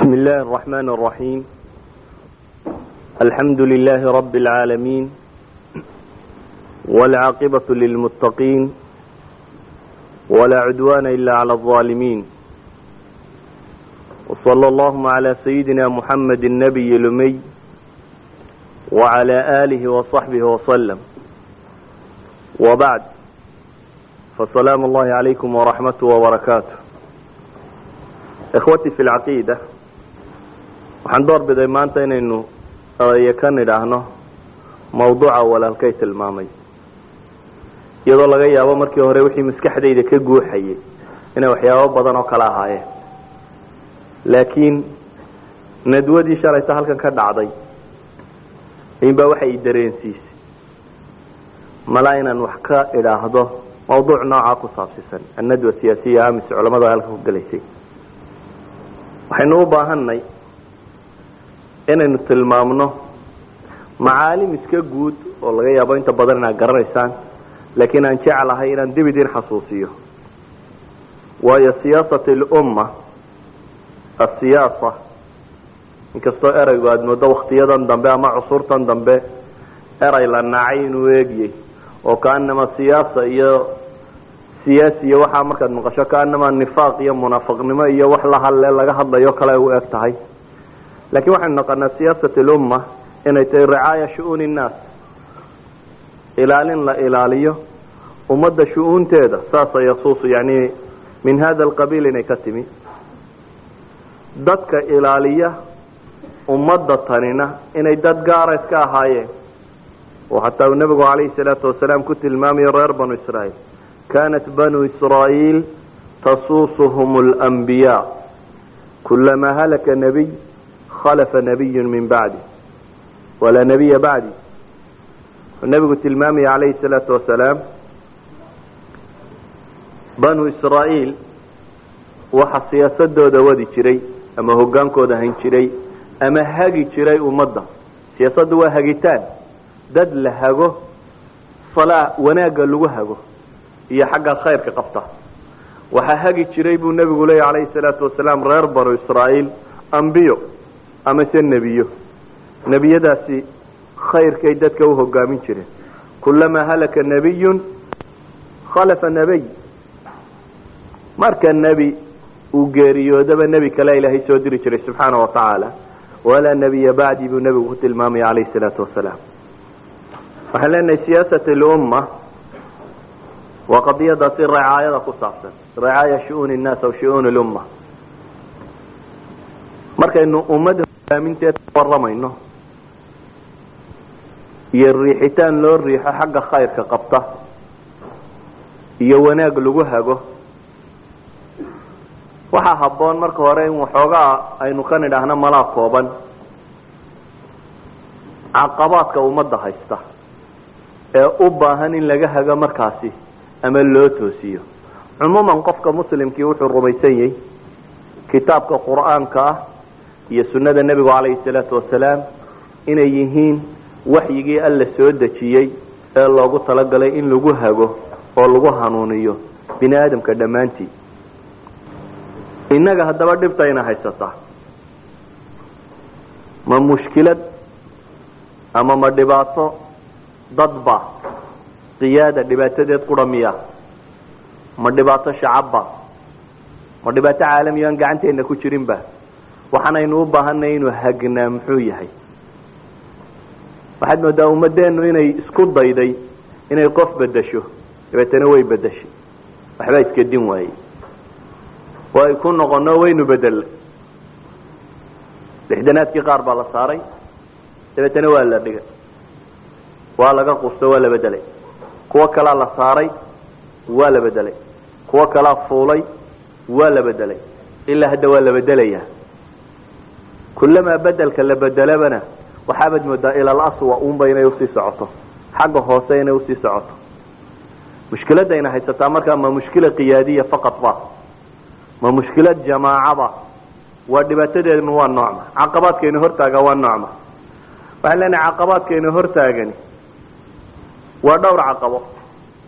بسم الله الرحمن الرحيم. الحمد لله رب العالمين، والعاقبة للمتقين، ولا عدوان إلا على الظالمين، وصلى اللهم على سيدنا محمد النبي الأمي وعلى آله وصحبه وسلم، وبعد، فسلام الله عليكم ورحمته وبركاته. إخوتي في العقيدة، waxaan door biday maanta inaynu ka nidhaahno mawduuca walaalkay tilmaamay, iyadoo laga yaabo markii hore wixii maskaxdayda ka guuxayay inay waxyaabo badan oo kala ahaayeen, laakiin nadwadii shalayta halkan ka dhacday inba waxay dareensiisay malaa inaan wax ka idhaahdo mawduuc nooca ku saabsan annadwa siyaasiya amis culimada halka ku galaysay. waxaynu u baahanay inaynu tilmaamno macaalim iska guud oo laga yaabo inta badan inaad garanaysaan, laakiin aan jeclahay inaan dib idin xasuusiyo, waayo siyaasati lumma asiyaasa, inkastoo eraygu aada moodo waktiyadan dambe ama cusurtan dambe eray la nacay inuu eegiyey oo kaanama siyaasa iyo siyaasiya waxaa markaad maqasho kaanama nifaaq iyo munaafiqnimo iyo wax la hadle laga hadlayo kale u eg tahay, laakiin waxaynu naqanaa siyaasat lumma inay tahay ricaaya shu-uuni innaas, ilaalin la ilaaliyo ummadda shu-uunteeda, saasa yasuusu yani min hada alqabiil inay ka timi, dadka ilaaliya ummadda tanina inay dad gaara iska ahaayeen, oo hataa uu nabigu calayhi salaatu wasalaam ku tilmaamayo reer banu israa'iil, kaanat banu israa'iil tasuusuhum alanbiyaa kulamaa halaka nabiy khalafa nabiy min bacdi walaa nabiya bacdi. nabigu tilmaamaya calayhi salaatu wasalaam banu israa'iil waxa siyaasadooda wadi jiray ama hogaankooda hayn jiray ama hagi jiray ummadda. siyaasaddu waa hagitaan, dad la hago, salaa wanaagga lagu hago iyo xagga khayrka qabta. waxaa hagi jiray buu nabigu leeyahy calayhi salaatu wasalaam reer banu israa'iil ambiyo ama se nebiyo, nebiyadaasi khayrkay dadka u hogaamin jireen. kulamaa halaka nabiyun khalafa nabiy, marka nebi uu geeriyoodaba nebi kale ilaahay soo diri jiray subxaana wa tacaala, walaa nebiya bacdi buu nebigu ku tilmaamaya calayhi salaatu wasalaam. waxaan leenahay siyaasat lumma waa qadiyadaasi ricaayada ku saabsan, ricaaya shu-uuni innaas aw shu-uuni lumma. markaynu ummadda hogaaminteeda waramayno iyo riixitaan loo riixo xagga khayrka qabta iyo wanaag lagu hago, waxaa habboon marka hore in waxoogaa aynu ka nidhaahno malaa kooban caqabaadka ummadda haysta ee u baahan in laga hago markaasi ama loo toosiyo. cumuuman qofka muslimkii wuxuu rumaysan yahay kitaabka qur-aanka ah iyo sunnada nebigu calayhi salaatu wasalaam inay yihiin waxyigii alla soo dejiyey ee loogu talagalay in lagu hago oo lagu hanuuniyo bini aadamka dhammaantii. innaga haddaba dhibtayna haysataa ma mushkilad ama ma dhibaato dadba qiyaada dhibaatadeed qura miya, ma dhibaato shacabba, ma dhibaato caalamiya aan gacanteenna ku jirinba? waxaanaynu u baahanay inuu hagnaa muxuu yahay? waxaad moodaa ummadeennu inay isku dayday inay qof bedasho, dabeetana way bedashay, waxbaa iska din waayey, way ku noqono waynu bedelay. lixdanaadkii qaar baa la saaray, dabeetana waa la dhigay, waa laga qusto, waa la bedelay. kuwo kalaa la saaray, waa la bedelay. kuwo kalaa fuulay, waa la bedelay. ilaa hadda waa la bedelayaa. kulamaa bedelka la bedelabana waxaabaad moodaa ila alaswa unba inay usii socoto, xagga hoose inay usii socoto. mushkiladayna haysataa markaa ma mushkila qiyaadiya faqad ba, ma mushkilad jamaacaba? waa dhibaatadeednu waa noocma, caqabaadkayna hortaaga waa noocma. waxaan leenahay caqabaadkayna hortaagani waa dhowr caqabo.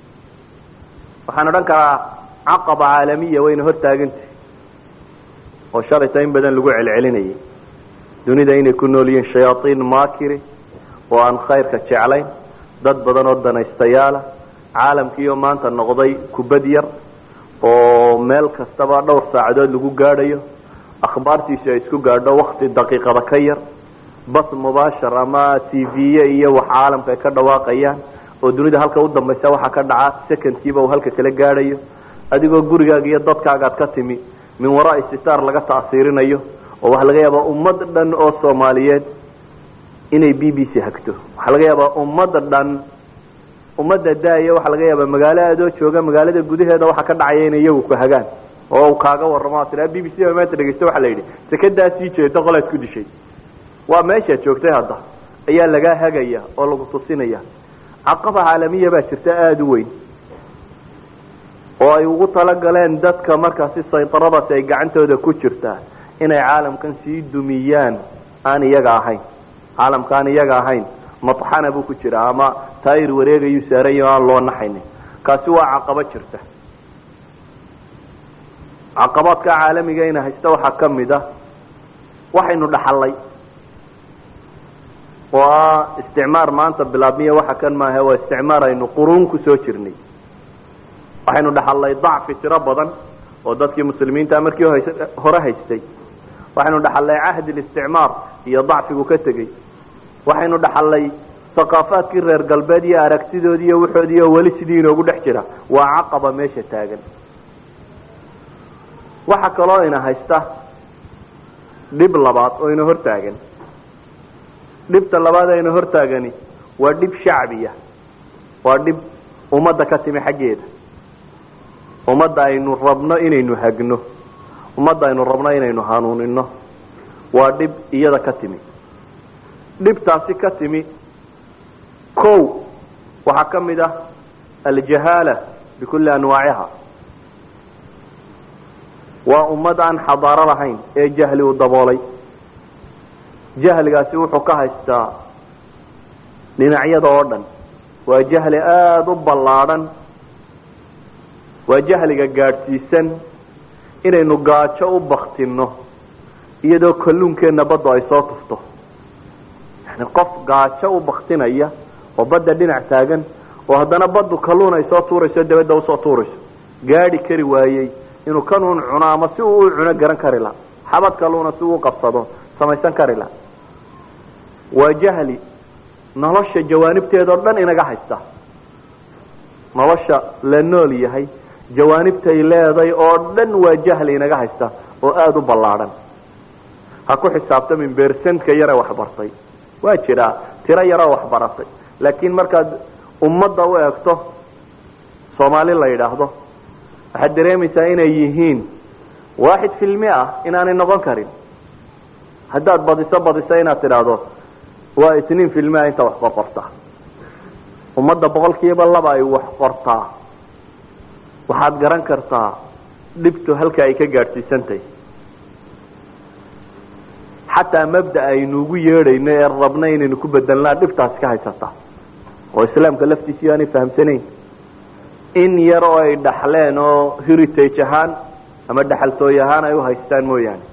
waxaan odhan karaa caqaba caalamiya wayna hortaagantay, oo shalayta in badan lagu celcelinayay dunida inay ku nool yihiin shayaatiin maakiri oo aan khayrka jeclayn dad badan oo danaystayaala caalamkiioo maanta noqday kubad yar oo meel kastaba dhowr saacadood lagu gaadhayo akhbaartiisu ay isku gaadho wakti daqiiqada ka yar bas mubaashar ama tv-ye iyo wax caalamka ay ka dhawaaqayaan oo dunida halka u dambaysa waxaa ka dhaca secondkiiba uu halka kala gaadhayo adigoo gurigaaga iyo dadkaagaad ka timi min waraai sitaar laga ta'siirinayo oo waxaa laga yaabaa ummad dhan oo soomaaliyeed inay b b c hagto waxaa laga yaabaa ummadda daaya waxaa laga yaabaa magaalo adoo jooga magaalada gudaheeda waxaa ka dhacaya inay iyagu ku hagaan oo uu kaaga warramo tiraa b b c ba maanta dhegeysta waxaa la yidhi sekadaa sii jeeda qolaad ku dishay waa meeshaad joogtay hadda ayaa lagaa hagaya oo lagu tusinaya caqaba caalamiya baa jirta aada u weyn oo ay ugu talagaleen dadka markaasi saytaradaasi ay gacantooda ku jirtaa inay caalamkan sii dumiyaan aan iyaga ahayn caalamka aan iyaga ahayn madxana buu ku jiraa ama taayir wareegayuu saarayo aan loo naxaynin kaasi waa caqabo jirta caqabaadka caalamiga ina haysta waxaa ka mid ah waxaynu dhaxalay oo ah isticmaar maanta bilaabmiya waxa kan maaha waa isticmaar aynu quruun ku soo jirnay waxaynu dhaxalay dacfi tiro badan oo dadkii muslimiinta markii hore haystay waxaynu dhaxalay cahdi listicmaar iyo dacfigu ka tegey waxaynu dhaxalay aqaafaadkii reer galbeed iyo aragtidoodii iyo waxoodii oo weli sidii inoogu dhex jira waa caqaba meesha taagan waxa kaloo ina haysta dhib labaad oo ina hortaagan dhibta labaad ayna hortaagani waa dhib shacbiya waa dhib ummadda ka timi xaggeeda ummadda aynu rabno inaynu hagno ummadda aynu rabno inaynu hanuunino waa dhib iyada ka timi dhibtaasi ka timi kow waxaa ka mid ah aljahaala bikulli anwaaciha waa ummad aan xadaaro lahayn ee jahli u daboolay jahligaasi wuxuu ka haystaa dhinacyada oo dhan waa jahli aada u ballaadhan waa jahliga gaadhsiisan inaynu gaajo u baktino iyadoo kalluunkeenna baddu ay soo tufto yani qof gaajo u baktinaya oo badda dhinac taagan oo haddana baddu kalluun ay soo tuurayso dabadda usoo tuurayso gaadhi kari waayey inuu kanuun cuno ama si uu u cuno garan kari laha xabad kalluuna si uu qabsado samaysan kari laha waa jahli nolosha jawaanibteedao dhan inaga haysta nolosha la nool yahay jawaanibtay leeday oo dhan waa jahli inaga haysta oo aada u ballaadhan ha ku xisaabtamin bersentka yare waxbartay waa jiraa tiro yaroo waxbaratay laakiin markaad ummadda u eegto soomaali la yidhaahdo waxaad dareemaysaa inay yihiin 1% inaanay noqon karin haddaad badiso inaad tidhaahdo waa 2% inta wax qorta ummadda 2% ay wax qortaa waxaad garan kartaa dhibtu halka ay ka gaadhsiisantahay xataa mabda aynu ugu yeedhayno ee rabna inaynu ku bedelnaa dhibtaas ka haysata oo islaamka laftiisa aanay fahamsanayn in yar oo ay dhaxleen oo heritage ahaan ama dhaxaltooy ahaan ay u haystaan mooyaane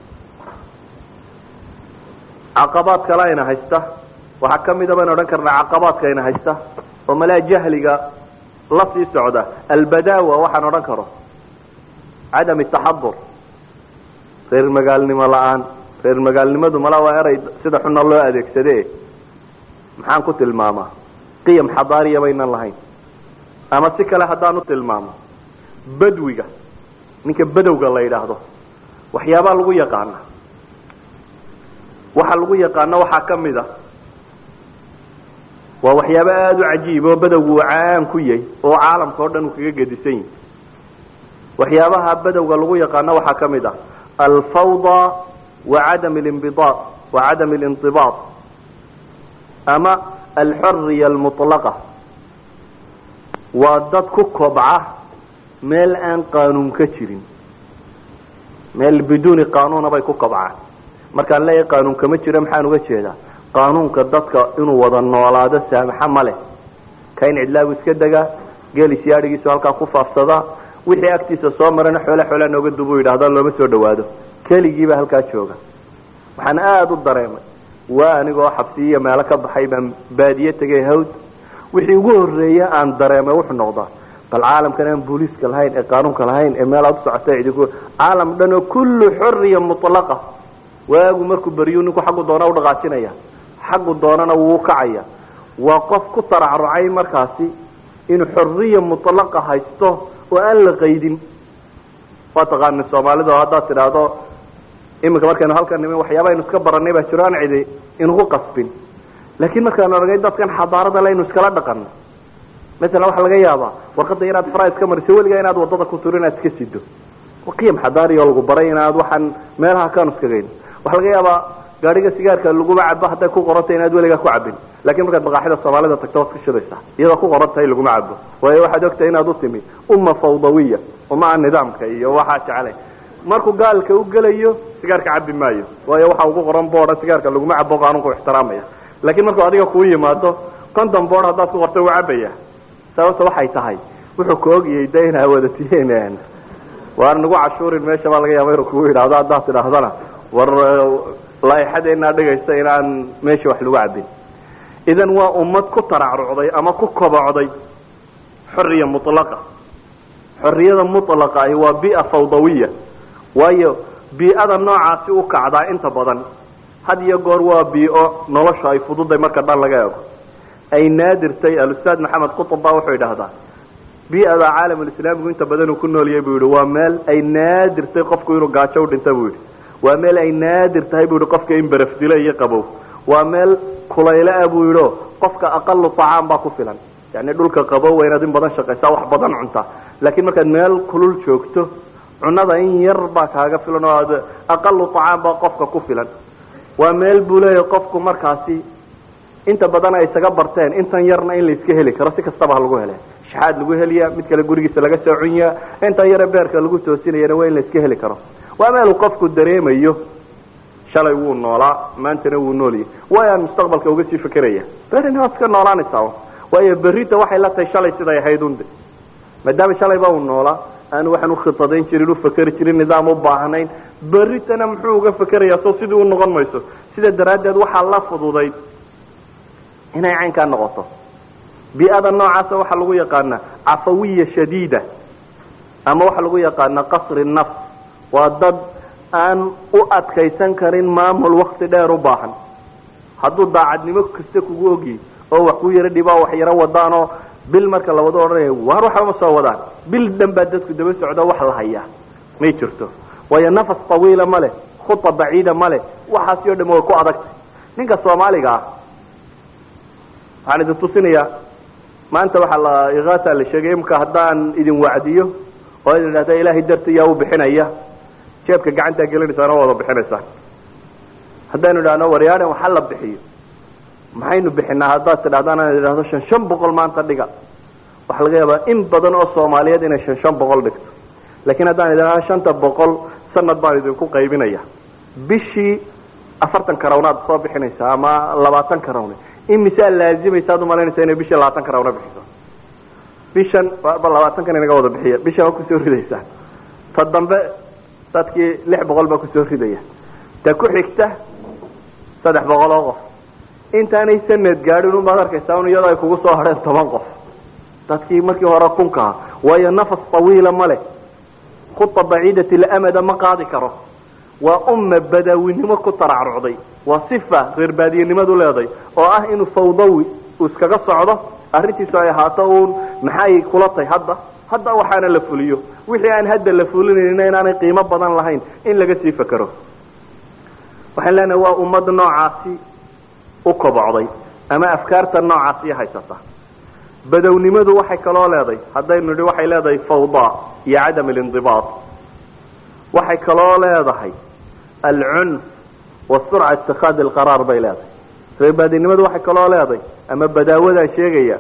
caqabaad kale ayna haysta waxaa ka mid a baynu odhan karnaa caqabaadka ayna haysta oo malaa jahliga la sii socda albadaawa waxaan odhan karo cadam taxadur reer magaalnimo la-aan reer magaalnimadu malaa waa eray sida xunna loo adeegsade maxaan ku tilmaamaa qiyam xadaariya baynan lahayn ama si kale haddaan u tilmaamo badwiga ninka badowga la yidhaahdo waxyaabaa lagu yaqaana waxa lagu yaqaano waxaa ka mid a waa waxyaabo aada u cajiib oo badowgu uu caan ku yahay oo caalamka oo dhan uu kaga gedisan yahay waxyaabaha badowga lagu yaqaano waxaa ka mid ah alfawda وعدم الانبضاط وعدم الانضباط أما الحرية المطلقة وضد كوكبعة ميل أن قانون كتيرين ميل بدون قانون أبي كوكبعة مركان لا قانون كمتير محانو كتيرا قانون كضدك إنه وضن ولا ده سامح ماله كاين عدلا وسكدجا قال سياري سؤال كخوف أفسدا وحي أكتيس صامرنا حوله نوجد دبوي هذا لو مسود واده keligiiba halkaa jooga waxaan aada u dareemay waa anigoo xabsiyo meelo ka baxay baan baadiye tegay hawd wixii ugu horeeya aan dareemay wuxuu noqdaa bal caalamkan aan booliiska lahayn ee qaanuunka lahayn ee meel aad u socotay idinku caalam dhan oo kullu xurriya mutlaqa waagu markuu bariyo ninku xaggu doona u dhaqaajinaya xaggu doonana wuu kacaya waa qof ku taracrucay markaasi inuu xurriya mutlaqa haysto oo aan la qaydin waa taqaanay Soomaalida hadda tiraahdo imika markaynu halkan nimin waxyaabo aynu iska baranay baa jiraan cidi inuu qasbin laakiin markaan aragay dadkan xadaarada la inuu iskala dhaqan مثلا waxa laga yaabaa warqada inaad farays ka mariso waliga inaad wadada ku turin aad iska sido waqiyam xadaari oo lagu baray inaad waxan meelaha ka nuskageyn waxa laga yaabaa gaariga sigaarka lagu bacab haday ku qorantay inaad waliga ku cabin laakiin markaad baqaaxida Soomaalida tagto waad ka shidaysaa iyadoo ku qorantay lagu macabo waayo waxaad ogtay inaad u timi fawdawiya uma nidaamka iyo waxa jeclay markuu gaalka u galayo sigaarka cabbi maayo waayo waxa uu ku qoran boora sigaarka lagu macabo qaanuunku ixtiraamaya laakiin markuu adiga ku yimaado konton boor hadaad ku qortay waa cabaya sababta waxay tahay wuxuu ka ogiyay deena wada tiineen waar nagu cashuurin meesha baa laga yaabay inuu ku yiraahdo hadda tidaahdana war laayaxadeena dhigaysta inaan meesha wax lagu cabin idan waa ummad ku taracrucday ama ku kobocday xurriya mutlaqa xurriyada mutlaqa ay waa bi'a fawdawiya waayo bi'ada noocaasi u kacdaa inta badan had iyo goor waa bi'o nolosha ay fududay marka dhan laga eego ay naadirtay al-ustaad maxamed qutb baa wuxuu yiraahdaa bi'ada caalamul islaamigu inta badan uu ku nool yahay buu yiri waa meel ay naadirtay qofku inuu gaajo u dhinto buu yiri waa meel ay naadirtay buu yiri qofka in baraf dilo iyo qabow waa meel kulayla buu yiri qofka aqallu taam baa ku filan yani dhulka qabow waa inaad in badan shaqaysaa wax badan cunta laakiin markaad meel kulul joogto cunada in yar baa kaaga filan oo aad aqallu taam baa qofka ku filan waa meel buu leeyahay qofku markaasi inta badan ay isaga barteen intan yarna in la iska heli karo si kastaba lagu helay shahaad lagu heliya mid kale gurigiisa laga soo cunyaa inta yar beerka lagu toosinayna waa in la iska heli karo waa meel qofku dareemayo shalay wuu noolaa maantana wuu nooliyay waa mustaqbalka uga sii fikiraya berina waad ka noolaanaysaa waayo berita waxay la tahay shalay sida ay ahayd unde maadaama shalay baa uu noolaa aan waxaan u khitadayn jirin u fakari jirin nidaam u baahnayn beritana muxuu uga fikirayaa soo sidii uu noqon mayso sida daraadeed waxa la fududay inay caynka noqoto bi'ada noocaas waxa lagu yaqaan afawiya shadiida ama waxa lagu yaqaan qasr an-nafs waa dad aan u adkaysan karin maamul waqti dheer u baahan hadduu daacadnimo kasta kugu ogi oo wax ku yara dhibaa wax yara wadaano bil marka la wado oranayo war waxa ma soo wadaan bil dhanba dadku daba socdo wax la haya ma jirto way nafas tawiila male khutba baciida male waxa si oo dhamo ku adag ninka Soomaaliga waxaan idin tusinayaa maanta waxa la igaata la sheegay imka haddaan idin wacdiyo oo idin raada ilaahay dartiya uu bixinaya jeebka gacanta gelinaysa wada bixinaysa haddaan idhaano wariyaan waxa la bixiyo maxaynu bixinaa haddaad tidhaahdaan aan idhaahdo 500 maanta dhiga waxa laga yaabaa in badan oo Soomaaliyeed inay 500 dhigto laakiin haddaan idhaahdo 500 sanad baan idinku qaybinaya bishii 40 karawnaad soo bixinaysa ama 20 karawna in misaal laazimaysa aad malaynaysay inay bishii 20 karawna bixiso bishan 20 kan inaga wada bixiya bisha ku soo ridaysa tadambe dadkii 600 baa ku soo ridaya ta ku xigta 300 qof intaanay sanad gaadhin u madarkaysaa iyadoo ay kugu soo hareen 10 qof dadkii markii hore kunka waayo nafas tawiila male khutba baciidati al-amada ma qaadi karo waa umma badawinimo ku taracrucday waa sifa reer baadiyenimadu leeday oo ah inuu fawdawi iskaga socdo arrintiisu ay ahaato maxay kula tahay hadda waxaana la fuliyo wixii aan hadda la fulinayna inaanay qiimo badan lahayn in laga sii fakaro waxaan leenahay waa ummad noocaasi u kobocday ama afkaarta noocaasi haysata badawnimadu waxay kaloo leeday hadaynu nidhi waxay leedahay fawda iyo cadam al-indibaat waxay kaloo leedahay al-unf wa sur'a ittikhad al-qarar bay leedahay reebadinimadu waxay kaloo leedahay ama badaawada sheegaya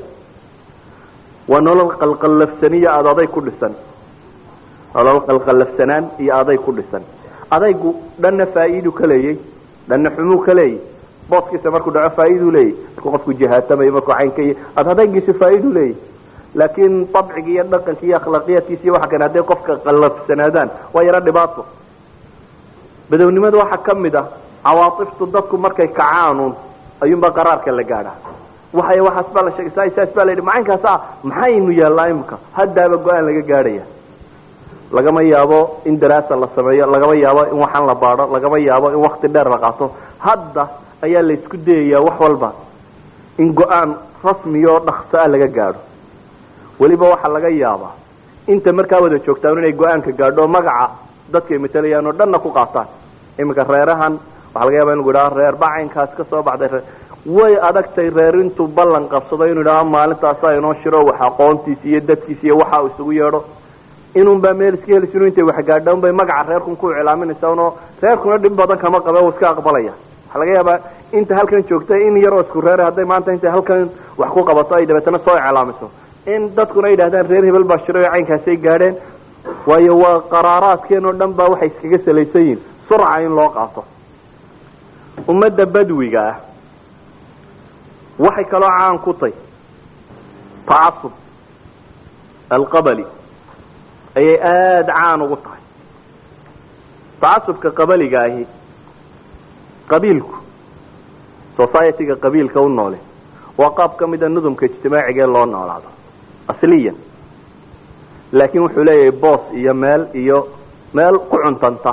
ونولل قلقلفسنية أضاي كردستان ولول قلقلفسنان هي أضاي كردستان أضاي لأن فائده كلي لأن حمو كلي باسكي سمركو دعا فائده لي تكوقفكو جهات تما يمركو عين كي أضاي جيس فائده لي لكن طبعي يدقن كي أخلاقيات كي سيوحا كان هذا قفك قلقلفسنادان ويرد باطله badownimada waxa kamid ah awaatiftu dadku markay kacaanuun ayuunba qaraarka la gaadhaa waxaas baa la sheegay saas baa la yidhi macaynkaas maxaynu yeelnaa imika haddaaba go-aan laga gaadhaya lagama yaabo in daraasa la sameeyo lagama yaabo in waxaan la baadho lagama yaabo in wakti dheer la qaato hadda ayaa la isku dayayaa wax walba in go-aan rasmiyo dhaqso ah laga gaadho weliba waxaa laga yaabaa inta markaa wada joogtaan inay go-aanka gaadho magaca dadkay matalayaan oo dhanna ku qaataan iminka reerahan waxaa laga yaaba in lagu idhaha reer bacaynkaas ka soo baxday way adagtay reer intuu ballan qabsado inuu idhaha maalintaasa inoo shiro wax aqoontiisa iyo dadkiisa iyo waxa uu isugu yeedho inuunbaa meel iska helis inu intay wax gaadhaan bay magaca reerkun ku iclaaminaysaa unoo reerkuna dhib badan kama qabe uu iska aqbalaya waxaa laga yaabaa inta halkan joogtay in yaroo isku reere hadday maanta intay halkan wax ku qabato ay dabeetana soo iclaamiso in dadkuna ay yidhahdaan reer hebel baa shiray oo caynkaasay gaadheen waayo waa qaraaraadkeen oo dhan baa waxay iskaga salaysan yihiin surca in loo qaato ummadda badwiga ah waxay kaloo caan ku tahay tacasub alqabali ayay aada caan ugu tahay tacasubka qabaliga ahi qabiilku society-ga qabiilka u noole waa qaab ka mida nudumka ijtimaaciga ee loo noolaado asliyan laakiin wuxuu leeyahay boos iyo meel ku cuntanta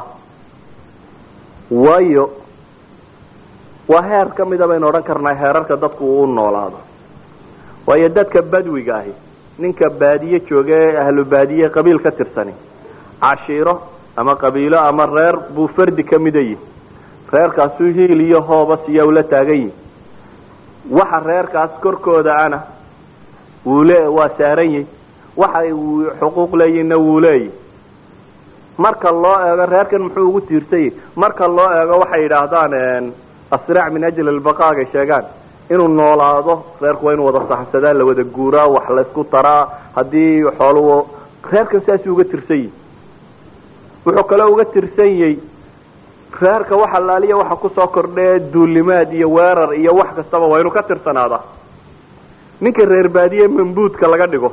waayo waa heer ka mida baynu odhan karnaa heerarka dadku uu noolaado waayo dadka badwiga ahi ninka baadiye jooga ee ahlu baadiye qabiil ka tirsani cashiiro ama qabiilo ama reer buu fardi ka mida yihi reerkaasuu hiil iyo hooba siya ula taagan yihi waxa reerkaas korkooda ana waa saaran yihi waxa uu xuquuq leeyina wuu leeyahy marka loo eego reerkan muxuu ugu tiirsayay marka loo eego waxay yidhaahdaan asraac min ajli albaqaagay sheegaan inuu noolaado reerku waa inuu wada saxsadaa la wada guuraa wax laysku taraa haddii xooluhu reerkan sidaasuu uga tirsan yihi wuxuu kaloo uga tirsan yahay reerka waxa laaliya waxa kusoo kordhee duulimaad iyo weerar iyo wax kastaba waa inuu ka tirsanaada ninka reer baadiye mambuudka laga dhigo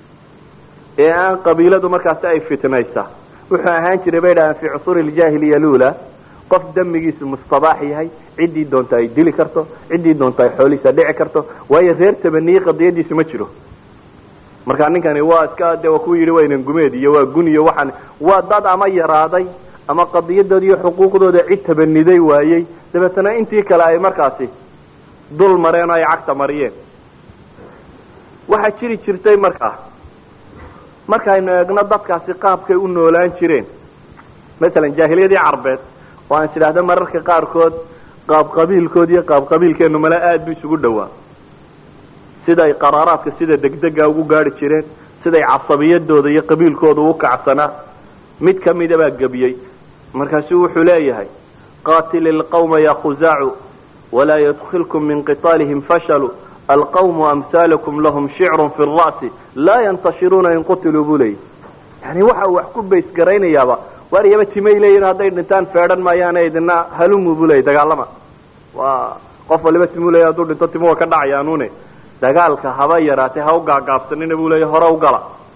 ee aan qabiiladu markaasi ay fitnaysa wuxuu ahaan jiray bay dhahaan fi cusuuri aljaahiliya lula qof damigiisu mustabaax yahay ciddii doonta ay dili karto ciddii doonta ay xoolihiisa dhici karto waayo reer tabaniye qadiyadiisu ma jiro markaa ninkani waa iska de waa ku yidhi waynan gumeed iyo waa gun iyo waxaan waa dad ama yaraaday ama qadiyadooda iyo xuquuqdooda cid tabaniday waayey dabeetana intii kale ay markaasi dul mareen oo ay cagta mariyeen waxaa jiri jirtay markaynu eegno dadkaasi qaabkay u noolaan jireen masalan jaahiliyadii carbeed oo aan tidhaahdo mararka qaarkood qaab qabiilkood iyo qaab qabiilkeenu male aada bu isugu dhowaa siday qaraaraadka sida degdega ugu gaari jireen siday casabiyadooda iyo qabiilkooda u kacsanaa mid kamida baa gebiyey markaasu wuxuu leeyahay qatil ilqawma ya khuzaacu walaa yadkhilkum min qitaalihim fashalu alqawmu amhaalakum lahum shicrun fi ra'si laa yantashiruuna in qutiluu buu leeyahy yani waxa uu wax ku baysgaraynayaaba waariyaba timay leeyihin hadday dhintaan feedhan maayaane idina halumu buu leeyay dagaalama waa qof waliba timuu leeya hadduu dhinto timu waa ka dhacayaanuune dagaalka haba yaraatay ha u gaagaabsanina buu leeya hore u gala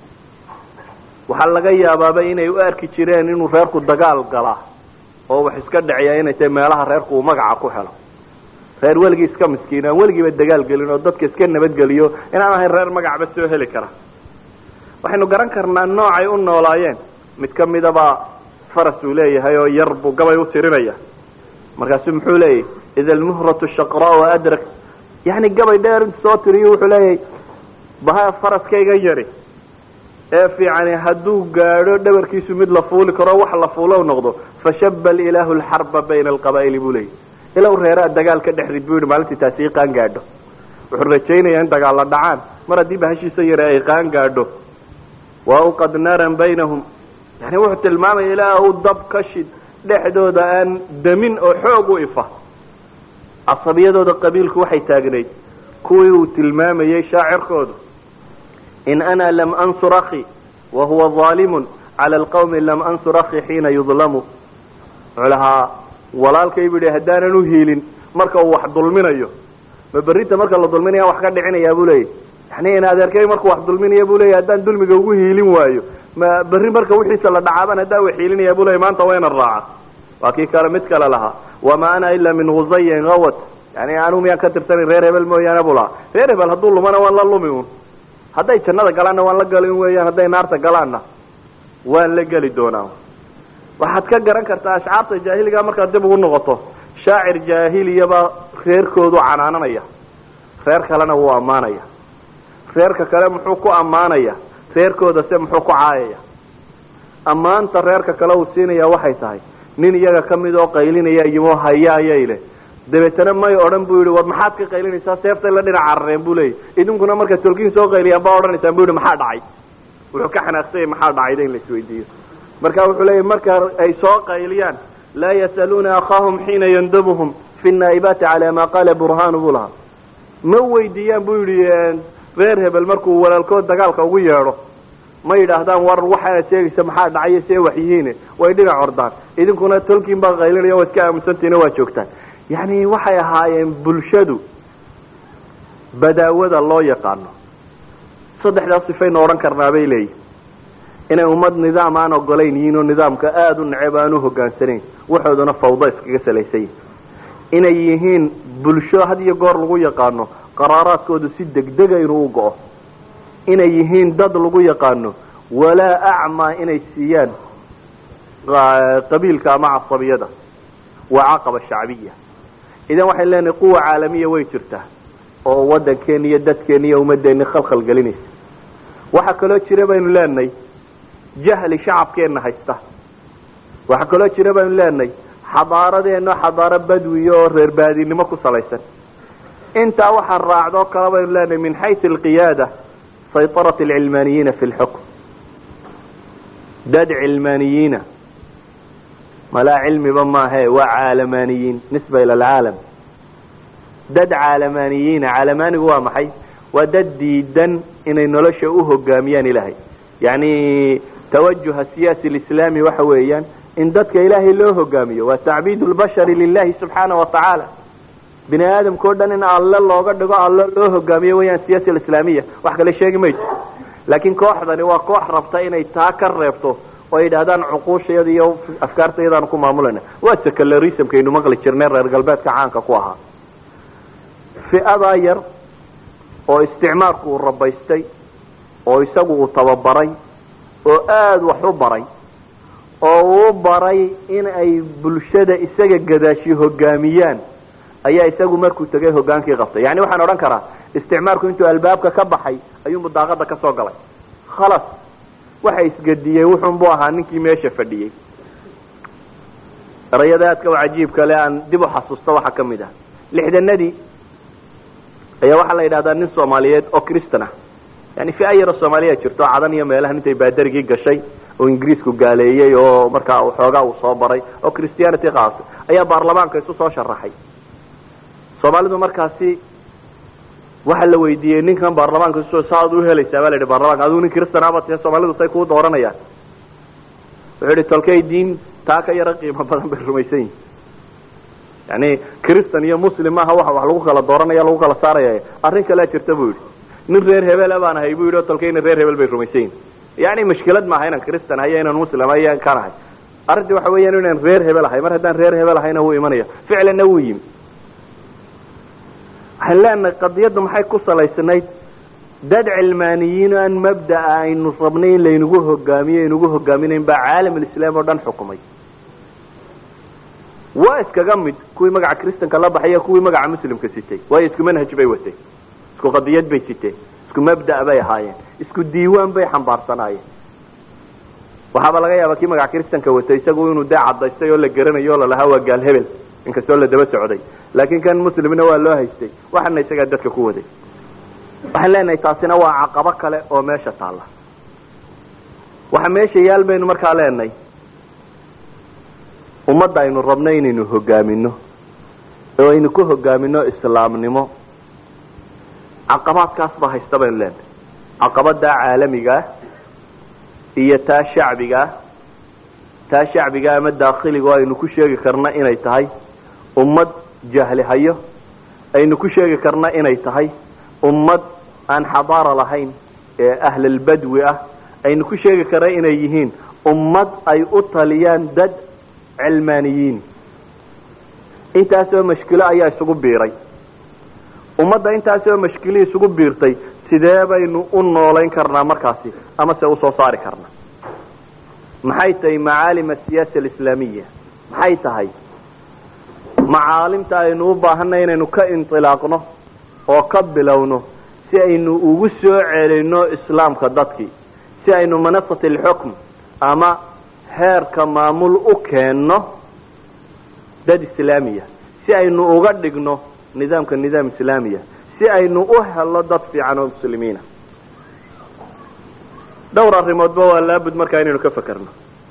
waxaa laga yaabaaba inay u arki jireen inuu reerku dagaal galaa oo wax iska dhaciyaa inay tahay meelaha reerku uu magaca ku helo reer weligii iska miskiin aan weligiiba dagaal gelin oo dadka iska nabadgeliyo inaan ahayn reer magacba soo heli kara waxaynu garan karnaa noocay u noolaayeen mid ka midaba faras uu leeyahay oo yar buu gabay u tirinaya markaasu muxuu leeyahay ida almuhratu shaqraa adrak yani gabay dheer intu soo tiriyo wuxuu leeyahay baha faraskayga yari ee fiicani hadduu gaadho dhabarkiisu mid la fuuli karo wax la fuulo noqdo fashaba ilaahu alxarba bayna alqabaa'ili buu leeyahy ilaw reeraa dagaal ka dhex rid buu yihi maalintii taasi qaan gaadho wuxuu rajaynayaa in dagaal la dhacaan mar haddii bahashiisa yare ay qaan gaadho wa uqad naran baynahum yani wuxuu tilmaamaya ilaa uu dab ka shid dhexdooda aan damin oo xoog u ifa casabiyadooda qabiilku waxay taagnayd kuwii uu tilmaamayey shaacirkoodu in ana lam ansur akhi wahuwa aalimun cala alqawmi lam ansur akhi xiina yudlamu wuxuu lahaa walaalkay bu yihi haddaanan u hiilin marka uu wax dulminayo ma berrinta marka la dulminaya wax ka dhicinayaa buu leeyahy yani in adeerkay markuu wax dulminaya buu leeyahy haddaan dulmiga ugu hiilin waayo ma berri marka wixiisa la dhacaaban haddaan wax hiilinaya buu leeyahy maanta waa inan raaca waa kii kale mid kale lahaa wamaa ana ila min huzayin gawat yani anu miyaan ka tirsanin reer hebel mooyaane buu lahaa reer hebel hadduu lumana waan la lumi un hadday jannada galaanna waan la galin weeyaan hadday naarta galaanna waan la geli doonaa waxaad ka garan kartaa ashcaarta jaahiliga markaad dib ugu noqoto shaacir jaahiliyaba reerkoodu canaananaya reer kalena wuu ammaanaya reerka kale muxuu ku ammaanaya reerkooda se muxuu ku caayaya ammaanta reerka kale uu siinaya waxay tahay nin iyaga ka mid oo qaylinaya iyimo hayaayay leh dabeetana may odhan buu yidhi war maxaad ka qaylinaysaa seeftay la dhinac carareen buu leeyahy idinkuna marka tolkiin soo qayliyaan baa odhanaysaan buu yidhi maxaa dhacay wuxuu ka xanaaqsanyay maxaa dhacayda in la isweydiiyo marka wuxuu leeyahy marka ay soo qayliyaan laa yasaluuna akhaahum xiina yandabuhum fi naa'ibaati calaa maa qaala burhaanu buu lahaa ma weydiiyaan buu yidhi reer hebel markuu walaalkood dagaalka ugu yeedho ma yidhaahdaan war waxaad sheegaysa maxaa dhacayo see wax yihiin way dhinac ordaan idinkuna tolkiin baa qaylinaya waa iska aamusantiina waa joogtaan yani waxay ahaayeen bulshadu badaawada loo yaqaano saddexdaas sifaynu odhan karnaa bay leeyihin inay ummad nidaam aan ogolayn yihiin oo nidaamka aada u neceb aan u hogaansanayn waxooduna fawdo iskaga salaysan yihin inay yihiin bulsho had iyo goor lagu yaqaano qaraaraadkoodu si degdega inuu u go-o inay yihiin dad lagu yaqaano walaa acmaa inay siiyaan qabiilka ama casabiyada waa caqaba shacbiya idan waxayn leenahay quwa caalamiya way jirtaa oo waddankeena iyo dadkeena iyo ummaddeena khalkhal gelinaysa waxaa kaloo jira baynu leenahay jahli shacabkeenna haysta waxaa kaloo jira baynu leenahay xadaaradeena xadaaro badwiya oo reer baadinimo ku salaysan intaa waxaan raacdoo kale baynu leenahay min xaysu alqiyaada saytarat alcilmaaniyiina fi lxukm dad cilmaaniyiina malaa cilmiba maahe waa caalamaaniyiin nisba ila alcaalam dad caalamaaniyiina caalamaanigu waa maxay waa dad diidan inay nolosha u hogaamiyaan ilaahay yani tawajuha siyaasi alislaami waxa weeyaan in dadka ilaahay loo hogaamiyo waa tacbiid lbashari lilahi subxaana wa tacaala bini aadamka o dhan in alle looga dhigo alle loo hogaamiyo weyaan siyaasa alislaamiya wax kale sheegi mayso laakiin kooxdani waa koox rabta inay taa ka reebto oo ay yidhaahdaan cuquushayada iyo afkaartayadaanu ku maamulayna waa secularismkaynu maqli jirnay reer galbeedka caanka ku ahaa fi'adaa yar oo isticmaarku uu rabaystay oo isagu uu tababaray oo aada wax u baray oo uu baray in ay bulshada isaga gadaashi hogaamiyaan ayaa isagu markuu tegay hogaankii qabtay yani waxaan odhan karaa isticmaarku intuu albaabka ka baxay ayuu mudaaqada ka soo galay khalas waxa isgadiyey wuxuunbuu ahaa ninkii meesha fadhiyey erayada aadka u cajiibka le aan dib u xasuusto waxaa ka mid ah lixdanadii ayaa waxaa la yidhahdaa nin soomaaliyeed oo kristan ah yani fi ayaro soomaaliya jirto cadan iyo meelahan intay baadarigii gashay oo ingiriisku gaaleeyey oo markaa xoogaa uu soo baray oo christianity qaatay ayaa baarlamaanka isu soo sharaxay soomaalidu markaasi waxa la weydiiyey ninkan baarlamaanka saad u helaysaa baa la yidhi baarlamanka adigu nin kristanaaba tahay soomaalidu say kuu dooranayaan wuxuu yidhi tolkay diin taa ka yaro qiimo badan bay rumaysan yihin yani kristan iyo muslim maaha wax lagu kala dooranaya lagu kala saaraya arrin kalea jirta buu yidhi nin reer hebela baan ahay buu yidhi oo tolkayna reer hebel bay rumaysan yihin yani mashkilad maaha inaan kristan hayo inaan muslim hayo kaan ahay arrintii waxa weeyaan inaan reer hebel ahay mar haddaan reer hebel ahayna wuu imanaya ficlanna wuu yimi waxaan leenahay qadiyaddu maxay ku salaysanayd dad cilmaaniyiin aan mabda'a aynu rabnay in laynagu hogaamiyo aynugu hogaaminayn baa caalamulislaam oo dhan xukumay waa iskaga mid kuwii magaca kristanka la baxay iyo kuwii magaca muslimka sitay waayo isku manhaj bay watay isku qadiyad bay siteen isku mabda' bay ahaayeen isku diiwaan bay xambaarsanaayeen waxaaba laga yaabaa kii magaca kristanka watay isagu inuu dee cadaystay oo la garanayo oo lalahaa waa gaal hebel inkastoo la daba socday laakiin kan muslimna waa loo haystay waxana isagaa dadka ku waday waxaan leenahay taasina waa caqabo kale oo meesha taalla waxa meesha yaal baynu markaa leenahay ummadda aynu rabno inaynu hogaamino oo aynu ku hogaamino islaamnimo caqabaadkaas baa haysta baynu leenahay caqabadaa caalamigaa iyo taa shacbiga ama daakhiliga oo aynu ku sheegi karna inay tahay ummad jahli hayo aynu ku sheegi karna inay tahay ummad aan xadaara lahayn ee ahlalbadwi ah aynu ku sheegi karna inay yihiin ummad ay u taliyaan dad cilmaaniyiin. intaasoo mashkilo ayaa isugu biiray. ummadda intaasoo mashkilo isugu biirtay sidee baynu u noolayn karnaa markaasi ama se u soo saari karnaa? maxay tahay macaalim asiyaasa alislaamiya? maxay tahay macaalimta aynu u baahanay inaynu ka intilaaqno oo ka bilowno si aynu ugu soo celinno islaamka dadkii, si aynu manasati alxukm ama heerka maamul u keenno dad islaamiya, si aynu uga dhigno nidaamka nidaam islaamiya, si aynu u helo dad fiican oo muslimiina. dhowr arrimoodba waa laabud markaa inaynu ka fakerno.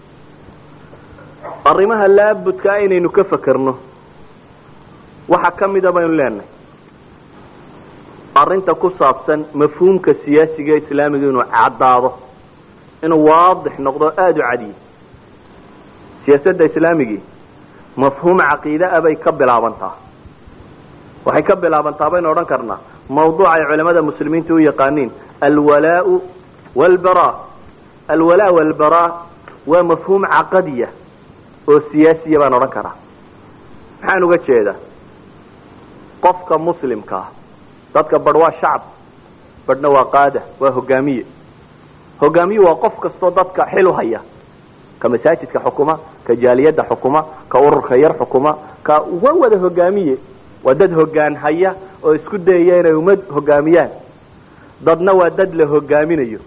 arrimaha laabudkaa inaynu ka fakerno waxaa ka mida baynu leenahay arrinta ku saabsan mafhuumka siyaasiga islaamiga inuu caddaado, inuu waadix noqdo, aada u cadiye. siyaasadda islaamigii mafhuum caqiide ah bay ka bilaabantaa. waxay ka bilaabantaa baynu odhan karnaa mawduuc ay culamada muslimiinta u yaqaaniin alwalaau walbaraa. alwalaa walbaraa waa mafhuum caqadiya oo siyaasiya baan odhan karaa. maxaan uga jeedaa? qofka muslimka ah, dadka badh waa shacab, badhna waa qaada, waa hogaamiye. hogaamiye waa qof kastoo dadka xil u haya, ka masaajidka xukuma, ka jaaliyadda xukuma, ka ururka yar xukuma, ka waa wada hogaamiye. waa dad hogaan haya oo isku dayaya inay ummad hogaamiyaan. dadna waa dad la hogaaminayo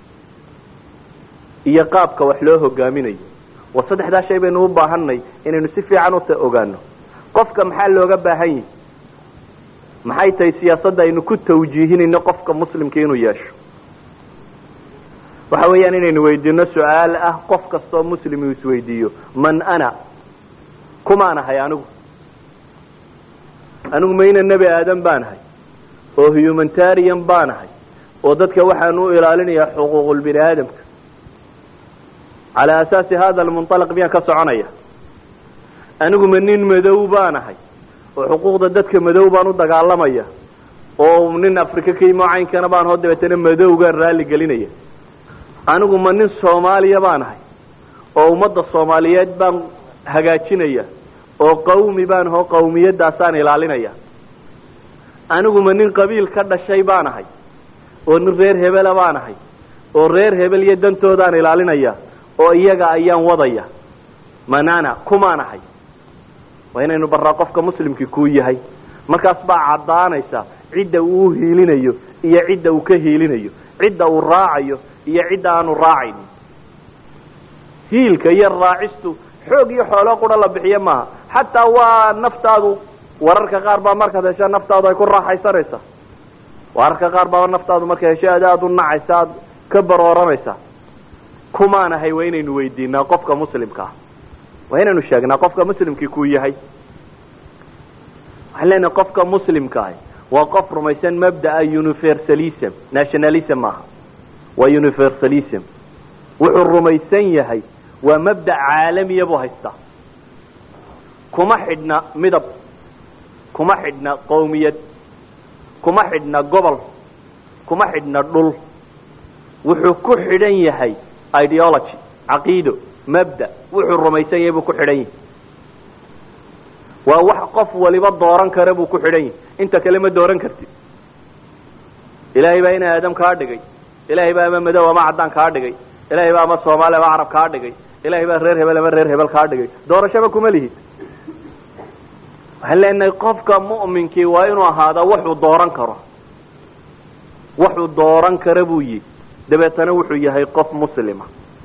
iyo qaabka wax loo hogaaminayo. waa saddexdaa shay baynu u baahanay inaynu si fiican u ogaano. qofka maxaa looga baahan yahay? maxay tahay siyaasadda aynu ku tawjiihinayno qofka muslimka inuu yeesho? waxa weeyaan inaynu weydiino su-aal ah qof kastoo muslim uu isweydiiyo, man ana? kumaan ahay anigu? anigu mayna nebi aadan baan ahay oo humanitarian baan ahay oo dadka waxaan u ilaalinayaa xuquuqul bini aadamka? calaa asaasi hada almunطalaq miyaan ka soconaya? anigu ma nin madow baan ahay oo xuquuqda dadka madow baan u dagaalamaya oo nin afrika ka yimo caynkana baan hoo dabeetana madowgaan raalli gelinaya? anigu ma nin soomaaliya baan ahay oo ummadda soomaaliyeed baan hagaajinaya oo qawmi baan hoo qawmiyaddaasaan ilaalinaya? anigu ma nin qabiil ka dhashay baan ahay oo nin reer hebela baan ahay oo reer hebel iyo dantoodaan ilaalinaya oo iyaga ayaan wadaya? manana kumaan ahay? waa inaynu barraa qofka muslimkii kuu yahay. markaas baa caddaanaysa cidda uu hiilinayo iyo cidda uu ka hiilinayo, cidda uu raacayo iyo cidda aanu raacayn. hiilka iyo raacistu xoog iyo xoolo qura la bixiyo maaha. xataa waa naftaadu, wararka qaar baa markaad heshaa naftaadu ay ku raaxaysanaysaa. wararka qaar baa naftaadu markay hesho aad u nacaysa, aad ka barooranaysaa. kumaan ahay waa inaynu weydiinaa qofka muslimka ah. waa inaynu sheegnaa qofka muslimkii kuu yahay. waxaan leenahay qofka muslimka ahi waa qof rumaysan mabda'a universalism, nationalism maaha, waa universalism. wuxuu rumaysan yahay waa mabda' caalamiya buu haystaa. kuma xidhna midab, kuma xidhna qowmiyad, kuma xidhna gobol, kuma xidhna dhul. wuxuu ku xidhan yahay ideology, caqiido, mabda. wuxuu rumaysan yahay buu ku xidhan yahay. waa wax qof waliba dooran kara buu ku xidhan yahay. inta kale ma dooran kartid. ilaahay baa ina aadam kaa dhigay, ilaahay baa ama madow ama caddaan kaa dhigay, ilaahay baa ama soomaali ama carab kaa dhigay, ilaahay baa reer hebel ama reer hebel kaa dhigay. doorashaba kuma lihid. waxaan leenahay qofka mu'minkii waa inuu ahaada wuxuu dooran karo. wuxuu dooran kara buu yihi, dabeetana wuxuu yahay qof muslima.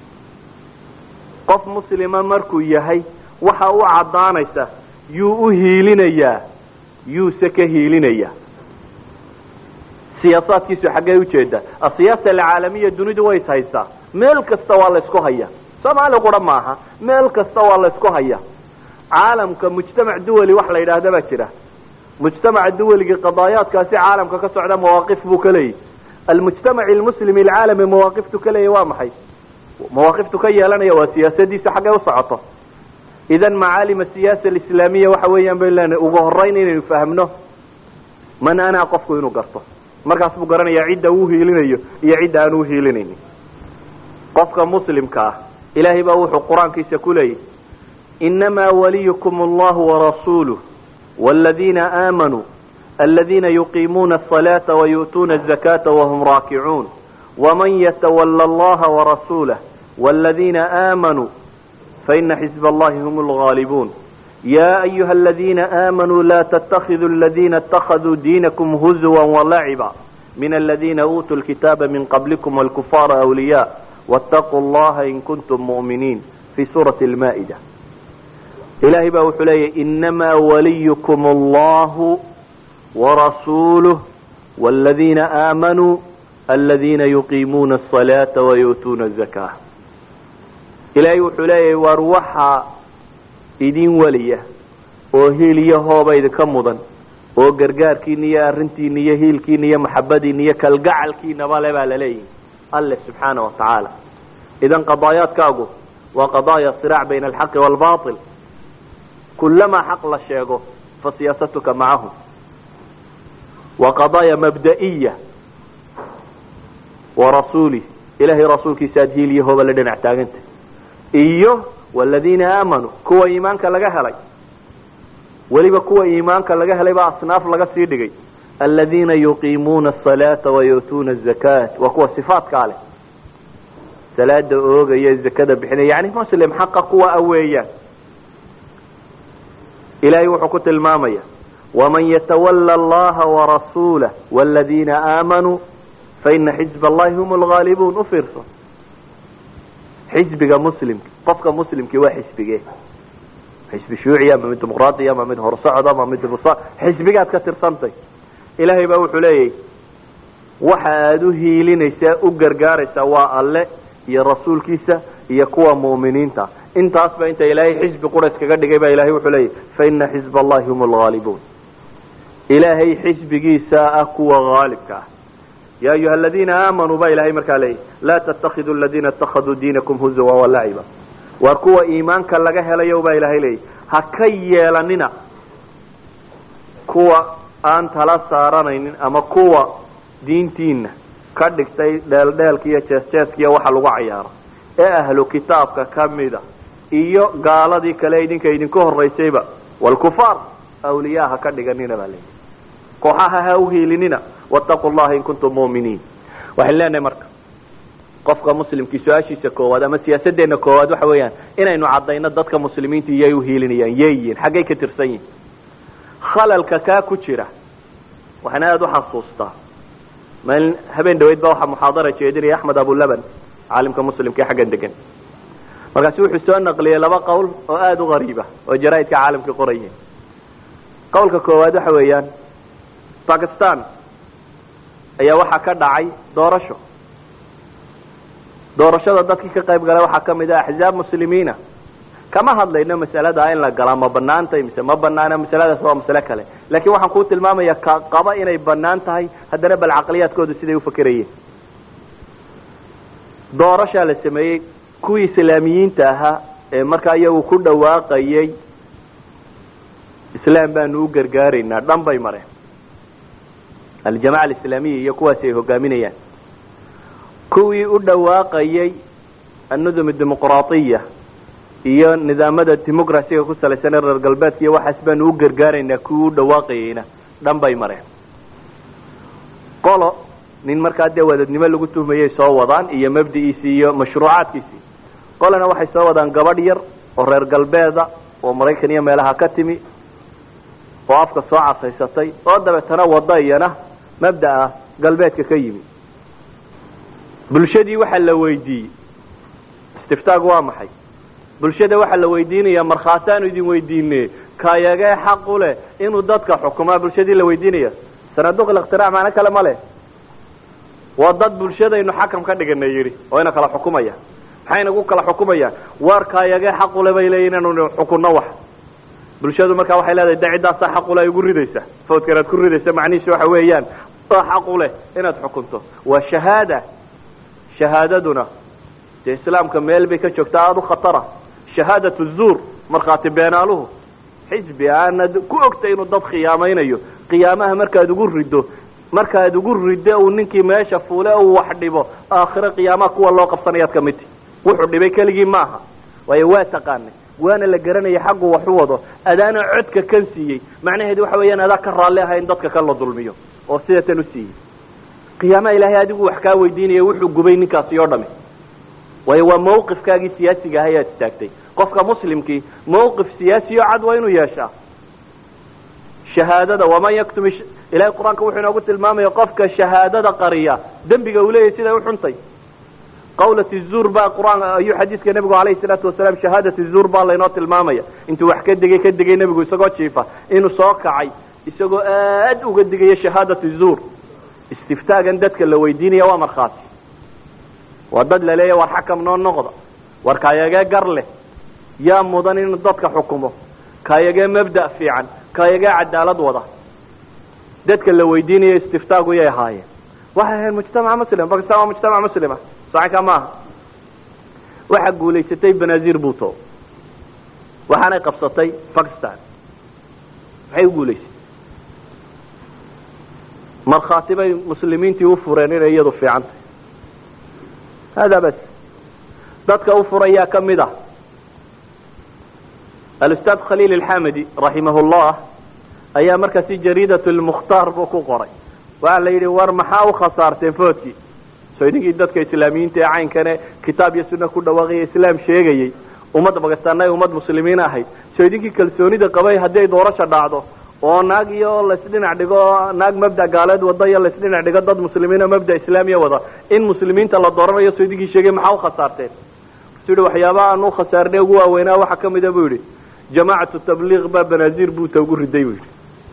qof muslima markuu yahay waxa u caddaanaysa yuu u hiilinayaa, yuuse ka hiilinayaa. siyaasaadkiisu xaggee ujeedaa? asiyaasa alcaalamiya dunidu way is haysaa. meel kasta waa la isku haya. soomaali qura maaha, meel kasta waa la isku haya. caalamka mujtamac duwali wax la yidhaahda baa jira. mujtamaca duwaligii qadaayaadkaasi caalamka ka socda mawaaqif buu ka leeyahy. almujtamac almuslimi alcaalami mawaaqiftu ka leeyahy waa maxay? mawaaqiftu ka yeelanaya waa siyaasadiisa xaggee u socoto. idan macaalim asiyaasa alislaamiya waxa weeyaan baynu leenahay ugu horeyn inaynu fahmno man anaa, qofku inuu garto. markaas buu garanayaa cidda uu hiilinayo iyo cidda aan u hiilinaynin. qofka muslimka ah ilaahay baa wuxuu qur-aankiisa ku leeyahy إنما وليكم الله ورسوله والذين آمنوا الذين يقيمون الصلاة ويؤتون الزكاة وهم راكعون ومن يتولى الله ورسوله والذين آمنوا فإن حزب الله هم الغالبون يا أيها الذين آمنوا لا تتخذوا الذين اتخذوا دينكم هزوا ولعبا من الذين أوتوا الكتاب من قبلكم والكفار أولياء واتقوا الله إن كنتم مؤمنين في سورة المائدة. إلهي بأوحلي إنما وليكم الله ورسوله والذين آمنوا الذين يقيمون الصلاة ويؤتون الزكاة. إلهي وحلي وروحا إدين وليه وهيليه هو بيد كمضا وقرقار كينيا رنتينيا هيل كينيا محبدينيا كالقعل كينا بالي بالي الله سبحانه وتعالى. إذن قضايات كاغو وقضايا الصراع بين الحق والباطل كلما حق الشيء فسياستك معهم وقضايا مبدئية ورسولي إلهي رسولك سادهي لي هو بلدنا اعتاقنت إيوه والذين آمنوا كوا إيمانك لغا هلي وليبا كوا إيمانك لغا هلي بأصناف لغا سيدقي الذين يقيمون الصلاة ويؤتون الزكاة وكوا صفات كالي صلاة أوغا يا الزكاة بحنية يعني مسلم حق قوة أوية إلهي وحكوت المامية ومن يتولى الله ورسوله والذين آمنوا فإن حزب الله هم الغالبون أفرصوا حزبك مسلم قفك مسلم كوا حزبك حزب شيوعي أما من ديمقراطية أما من هرصعد أما من دبصاء حزبك أتكثر صمتي إلهي بأوحو لي وحاده لنساء أقرقار سواء الله يا رسول كيسا يا كوا مؤمنين تا انت أصبح انت إلهي حزب قرس كقد قيبا إلهي وحلي فإن حزب الله هم الغالبون. إلهي حزب كيسا أكوا غالبك يا أيها الذين آمنوا با إلهي مركا عليه لا تتخذوا الذين اتخذوا دينكم هزوا ولعبا واركوا إيمانك لغا هلا يوبا إلهي لي هكي لننا كوا أنت لا سارانين أما كوا دينتين كدكتي دالكيا جاسكيا waxa lagu ciyaaro ee ahlu kitaabka kamida iyo gaaladii kale idinka horeysayba wal kufar awliyaha ka dhiganina bale kooxaha ha u heelinina wattaqullaha in kuntum mu'minin waxilana marka qofka muslimkii su'aashiisa koowaad ama siyaasadeena koowaad waxa weeyaan inaynu cadayno dadka muslimiinta iyay u heelinayaan yeeyeen xagay ka tirsan yihiin khalalka ka ku jira waxana aad u xasuustaa من هبين دويد بوحة محاضرة جيديني أحمد أبو اللبن عالم كمسلم كي حقا دقن مركزو حسون نقلية لبا قول وآد غريبة وجرايد كعالم كقرية قول ككواد حويان باكستان أي وحا كدعي دورشو ضدك كقيب قال وحا كمدا أحزاب مسلمين كما هذا مسألة داين لقلا ما بنانتي ما بنانا مسألة سواء مسألة كله لكن waxaan ku tilmaamaya qaba inay banaan tahay hadana bal aqliyaadkoodu siday u fakirayeen doorasha la sameeyay kuwii islaamiyiinta ahaa ee marka ayagu ku dhawaaqayay islaam baan u gargaaraynaa dhanbay mareen aljamaa alislaamiyya iyo kuwaas ay hogaaminayaan kuwii u dhawaaqayay annudum ad-dimuqraatiyya iyo nidaamada dimuqraasiga ku salaysan reer galbeedka iyo waxaas baan u gargaaraynaa kuwa u dhawaaqayayna dhanbay mareen qolo nin markaa dee wadadnimo lagu tuhmayay soo wadaan iyo mabdi'iisi iyo mashruucaadkiisi qolana waxay soo wadaan gabadh yar oo reer galbeeda oo Mareykan iyo meelaha ka timi oo afka soo casaysatay oo dabeetana wadayana mabda'a galbeedka ka yimi bulshadii waxa la weydiiyay istiftaag waa maxay bulshada waxa la weydiinaya marxaataan idin weydiinay kaayagee xaq u leh inuu dadka xukumaa bulshadii la weydiinaya sanadooq iqtiraac macna kale ma leh waa dad bulshadaynu xakam ka dhiganay yiri oo ina kala xukumaya maxayna ku kala xukumayaan war kaayagee xaq u leh bay leeyeen inuu xukunno wax bulshadu marka waxay leedahay dacidaas xaq u leh ugu ridaysa foodkaraad ku ridaysa macnihiisu waxa weeyaan xaq u leh inaad xukunto waa shahaadaduna islaamka meel bay ka joogtaa aad u khatara شهادة الزور مرخات بيناله حزب أنا كوكت إنه ضد خيامينه قيامها مركز يقول رده وننكي ما شافوله وحدبه آخر قيامك والله قبصنيات كمتي وحدبه كلجي معها ويواتقان waana la garanaya xaqu wax u wado adaana codka kan siiyey macnaheedu waxa weeyaan adaa ka raalli ahayn dadka kan la dulmiyo oo sida tan u siiyey qiyaamaha ilaahay adigu wax kaa weydiinaya wuxuu gubay ninkaasi oo dhame waayo waa mawqifkaagii siyaasiga ah ayaad istaagtay qofka muslimkii mawqif siyaasi oo cad waa inuu yeeshaa shahaadada waman yaktum ilahay qur-aanka wuxuu inoogu tilmaamaya qofka shahaadada qariya dembiga uu leeyahay siday u xuntay qawlat الzuur baa quraan ayuu xadiiska nebigu alayhi الsalaatu wasalaam shahaadat الzuur baa laynoo tilmaamaya intuu wax ka degay nebigu isagoo jiifa inuu soo kacay isagoo aad uga digaya shahaadat الzuur istiftaagan dadka la weydiinaya waa markhaati waa dad la leeyahy war xakam noo noqda war kaayagee gar leh yaa mudan inuu dadka xukumo kaayagee mabda' fiican kaayagee cadaalad wada dadka la weydiinaya istiftaagu yay ahaayeen waxay ahayn mujtamac muslim bakistan waa mujtamac muslima saxka maaha waxa guulaysatay Benazir Bhutto waxaanay qabsatay Pakistan waxay guulaysatay markhaati bay muslimiintii u fureen inay iyadu fiican tahay hada bas dadka u furaya kamida al-ustaad Khalil al-Hamidi rahimahullah ayaa markaasi jariidatul Mukhtar buu ku qoray waa la yiri war maxaa u khasaartay foodkii soydinki dadka islaamiyiinta ee caynkane kitaab iyo sunna ku dhawaaqay islaam sheegayay ummadda Pakistan ay ummad muslimiin ahayd soydinki kalsoonida qabay haddii doorasho dhacdo oo naag iyo la isdhinac dhigo naag mabda gaaleed wada iyo la isdhinac dhigo dad muslimiina mabda islaamiya wada in muslimiinta la dooranayo soydinki sheegay maxaa u khasaarteen sidoo waxyaabaha aanu khasaarnay ugu waaweynaa waxa kamid ah buu yiri jamaacatu tabliiq ba Benazir Bhutto ugu riday buu yiri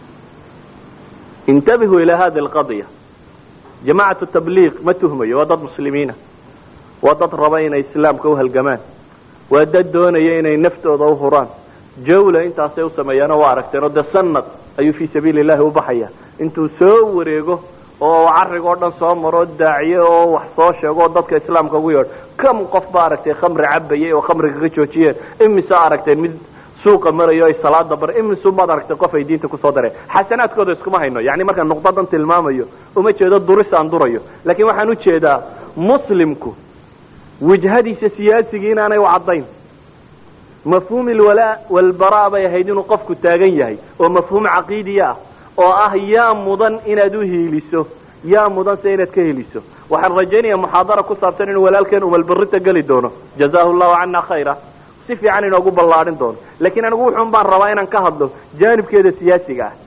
انتبهوا إلى هذه القضية جماعة التبليغ ما تهمي وضد مسلمين وضد ربين إسلام كوها الجمال وضد دون يين نفت وظهران جولة انت عصيو سميانا وعركتين ودى سنة أي في سبيل الله وبحيا انتو سوريقو وعرق وردن صامر وداعية وحصاشة وضدك إسلام كوير كم قف باركتين خمر عبية وخمر غيشوشية إمي ساركتين suuqa marayo ay salaada bar imsu baad aragtay qof ay diinta ku soo dareen xasanaadkooda iskuma hayno yaani marka nuqdadan tilmaamayo uma jeedo duris aan durayo laakiin waxaan u jeedaa muslimku wajhadiisa siyaasiga inaanay u cadayn mafhuum alwala walbara bay haydinu qofku taagan yahay oo mafhuum aqeediya oo ah yaa mudan inaad u hiiliso yaa mudan sayid ka hiiliso waxaan rajaynayaa muhaadara ku saabsan in walaalkeen umal barrita gali doono jazaahu Allahu anna khayra si fiican inoogu ballaarin doono laakiin anigu wuxuun baan rabaa inaan ka hadlo jaanibkeeda siyaasiga ah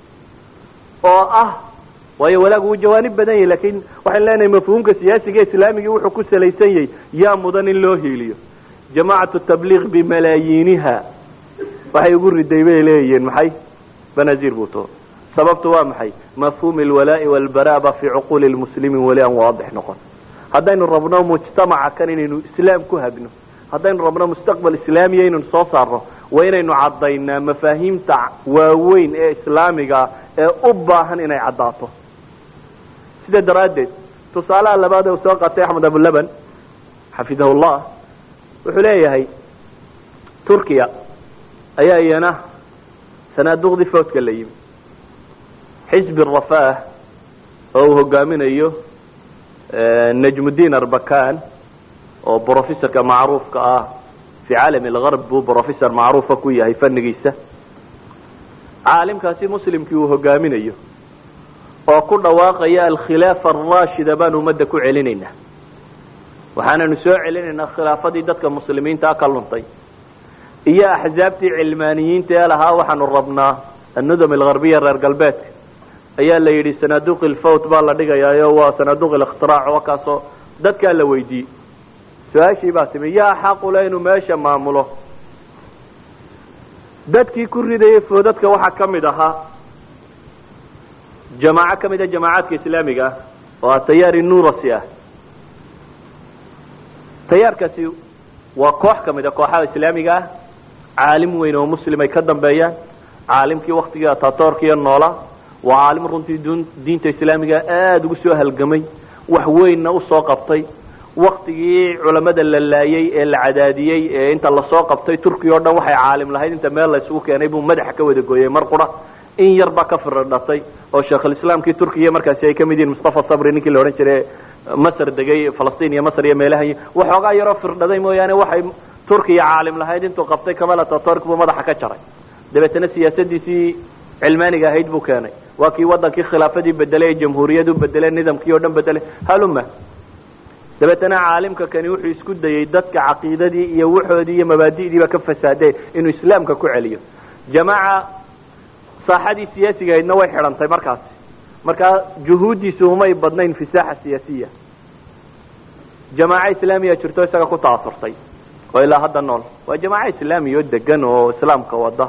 oo ah waayo walaagu jawaanib badan yahay laakiin waxaan leenahay mafhuumka siyaasiga islaamiga wuxuu ku salaysan yahay yaa mudan in loo hiiliyo jamaacatu tabliiq bimalaayiniha waxay ugu riday bay leeyihiin maxay Benazir Bhutto sababtu waa maxay mafhuum alwalaa'i walbaraaba fi uqul almuslimin wali an waadix noqon haddaynu rabno mujtamaca kan inaynu islaam ku hagno haddaynu rabno mustaqbal islaamiya inaynu soo saarno waa inaynu caddaynaa mafaahiimta waaweyn ee islaamiga ee u baahan inay caddaato sida daraaddeed tusaalaha labaad ee uu soo qaatay Axmed Abulaban xafidahullah wuxuu leeyahay Turkiya ayaa iyana sanaaduqdii foodka la yimi xisbi rafaah oo uu hogaaminayo Najmuddin Arbakan oo professorka macruufka ah fi caalam al-gharb buu professor macruufa ku yahay fannigiisa caalimkaasi muslimkii uu hogaaminayo oo ku dhawaaqaya al-khilaafa ar-rashida baan umada ku celinayna waxaananu soo celinaynaa khilaafadii dadka muslimiinta ka luntay iyo axzaabtii cilmaaniyiinta ee lahaa waxaanu rabnaa an-nudam al-gharbiyya reer galbeedka ayaa la yidhi sanaaduuq al-fawt baa la dhigayaa waa sanaaduuq al-ikhtiraac oo kaasoo dadka la weydiiyey su-aashii baa timi yaa xaq u leh inuu meesha maamulo dadkii ku ridayay foodadka waxaa ka mid ahaa jamaaco ka mid a jamaacaadka islaamiga ah oo tayaari nuurasi ah tayaarkaasi waa koox ka mid a kooxaha islaamiga ah caalim weyn oo muslim ay ka dambeeyaan caalimkii waktigii ataturkiya noola waa caalim runtii diinta islaamiga aada ugu soo halgamay wax weynna usoo qabtay waktigii culamada la laayay ee la cadaadiyey ee inta lasoo qabtay turkiya oo dhan waxay caalim lahayd inta meel la isugu keenay buu madaxa ka wada gooyay mar qura in yar baa ka firdhatay oo sheekhulislaamkii turkiya markaasi ay ka mid yihiin mustafa sabri ninkii la odhan jiray masar degay falastiin iyo masar iyo meelaha waxoogaa yaroo firdhaday mooyaane waxay turkiya caalim lahayd intuu qabtay Kemal Atatürk buu madaxa ka jaray dabeetana siyaasadiisii cilmaaniga ahayd buu keenay waa kii wadankii khilaafadii bedelay jamhuuriyadu bedelay nidaamkii oo dhan bedelay haluma dabeetana caalimka kani wuxuu isku dayay dadka caqiidadii iyo waxoodii iyo mabaadi'diiba ka fasaaday inuu islaamka ku celiyo jamaaca saaxadii siyaasiga ahaydna way xidhantay markaa juhuudiisu umay badnayn fi saaxa siyaasiya jamaaca islaamiya jirto isaga ku taasurtay oo ilaa hadda nool waa jamaaca islaamiya oo degan oo islaamka wada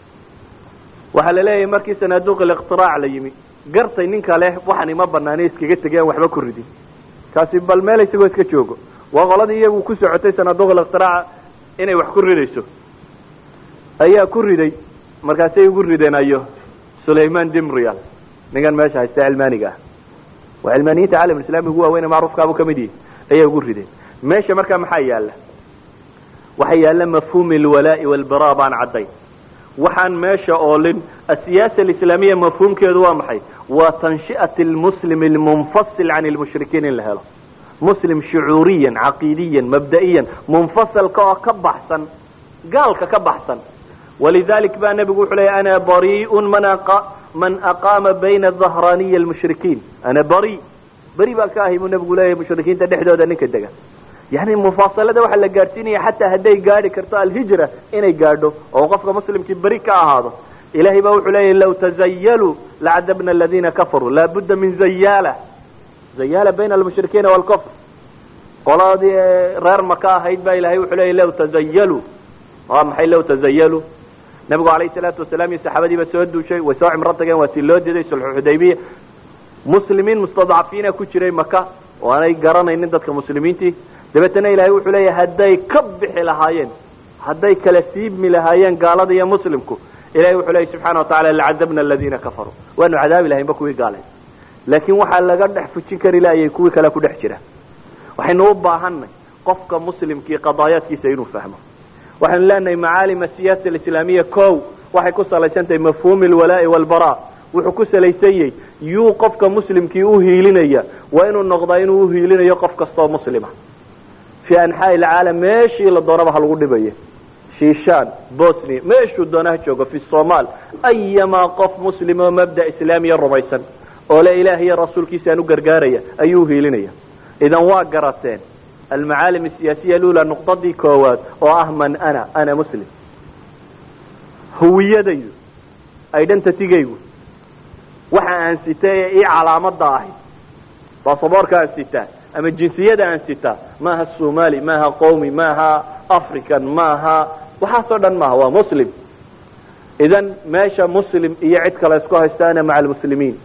waxa la leeyahay markii sanaaduuq al-iqtiraac la yimi gartay ninka leh waxaan ima banaanay iskaga tagay waxba ku ridin kaasi bal meel isagoo iska joogo waa qoladii iyagu ku socotay sanaaduuq al-iqtiraac inay wax ku ridayso ayaa ku riday markaasay ugu rideenayo Sulayman Dimriyal ninkan meesha haysta cilmaaniga waa cilmaaniyada caalamka islaamiga ugu weyn macruufka abu kamidi ayay ugu rideen meesha markaa maxaa yaala waxa yaala mafhuum al-walaa' wal-baraa baan caday waxaan meesha oolin السياسة الإسلامية مفهوم كده واضح وتنشئة المسلم المنفصل عن المشركين الهلا مسلم شعوريا عقيديا مبدئيا منفصل كبحثا قال كبحثا ولذلك بقى النبي يقول لي أنا بريء من أقام بين الظهراني المشركين أنا بريء بقى كاهي من النبي يقول لي المشركين تدحدوا ذلك الدقة يعني المفاصلة ده وحلا قارتيني حتى هدي قاري كرتاء الهجرة إني قاردو أو قفق مسلم كبري كهذا إلهي بقول عليه لو تزيلوا لعذبنا الذين كفروا لا بد من زيالة بين المشركين والكفر قال دي غير مكاه هيد إلهي وحليه لو تزيلوا محي لو تزيلوا نبي عليه الصلاة والسلام الصحابة دي بسودوا شيء وساع مرتقين وسيلود دي صلح الحديبية مسلمين مستضعفين كشري مكة وأنا يقرنا إن عندك مسلمين تي دبتنا إلهي وحليه هداي كبح لهاين هداي كلاسيب من لهاين قال دي يا مسلمكم إلهي وحليه سبحانه وتعالى لعذبنا الذين كفروا وأنه عذاب إلهي بكوي قاله لكن waxaa laga dhex fujin kari laayay kuwii kala ku dhex jira waxaynu u baahanay qofka muslimkii qadaayadkiisa inuu fahmo waxaan leenahay macaalim siyaasadda islaamiga koow waxay ku salaysantahay mafhuum alwalaa walbaraa wuxuu ku salaysayay yuu qofka muslimkii u hiilinaya waa inuu noqdaa inuu u hiilinayo qof kasta oo muslima fi anxaa alcaalam meeshii la doonaba ha lagu dhibayo شيشان بوسني ماشو دونه جوجو في الصومال أيما قف مسلم ومبدأ إسلامي الرميسا ولا إله يا رسول كيسانو قرقاريا أيوه لنيا إذا واقرتين المعالم السياسية الأولى النقطة دي كوات وأهمن أنا مسلم هوية ديو أيضا تتيجيو وحا أنسيتايا إيه علامة ضاهي فصبار كأنسيتايا أما الجنسية دا أنسيتا ماها الصومالي ماها قومي ماها أفريكان ماها وحصدا ما هو مسلم إذن ماشى مسلم يعد كلا يسكوها استانا مع المسلمين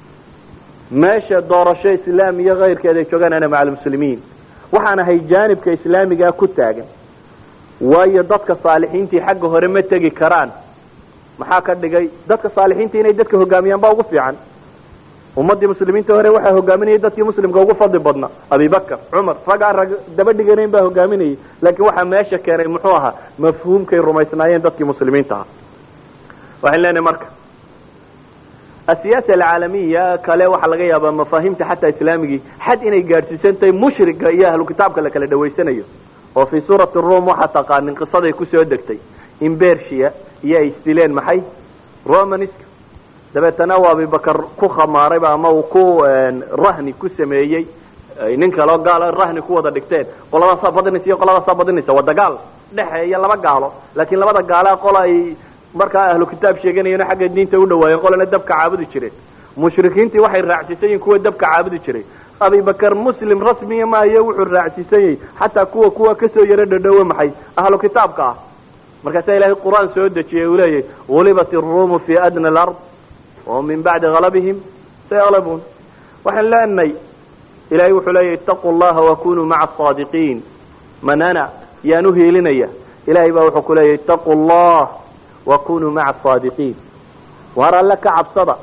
ماشى دور شيء إسلامي غير كذا يشوغان أنا مع المسلمين وحانا هي جانب كإسلامي جا كتاجا ويضدك صالحين تي حقه هرمت تجي كران محاكا دقي ضدك صالحين تي نيدتك هقاميان باوقفي عن ومدي مسلمين تهري وحي هقامين يدتي مسلم قوقو فضي بدنا أبي بكر عمر فقع دبدي قرين با هقامين لكن وحا ماشا كان محوها مفهوم كي الرميسنايين دتي مسلمين تها وحين لاني مركا السياسة العالمية كلا وحا لغاية بمفاهيمتي حتى إسلامي حد إني قارسي سنتي مشرق إياه الكتاب كلا كلا دويسانيو وفي سورة الروم وحا تقان انقصاد يكوسي ودكتي إمبيرشيا إياه استيلين محي رومانيسك dabeetana waa Abu Bakar ku khamaarayba ama uu ku rahni ku sameeyay ninka loo gaalo rahni ku wada dhigteen qolada saabadinaysa iyo qolada saabadinaysa waa dagaal dhaxeeya laba gaalo laakiin labada gaalo qol ay markaa ahlu kitaab sheeganayeen xagga diinta u dhawaayeen qolana dabka caabudi jireen mushrikiintii waxay raacsiisayeen kuwa dabka caabudi jiray Abu Bakar muslim rasmi ma ayaa wuxuu raacsiisay hatta kuwa ka soo yara dhadhow maxay ahlu kitaabka markaas Ilaahay Quraan soo dejiyay uu leeyahay walibatir ruum fi adna al-ard ومن بعد غلبهم سيغلبون وحن لأني إلهي وحلي اتقوا الله وكونوا مع الصادقين من أنا يا نهي لنيا إلهي بوحك لي اتقوا الله وكونوا مع الصادقين وأرى لك عبصدا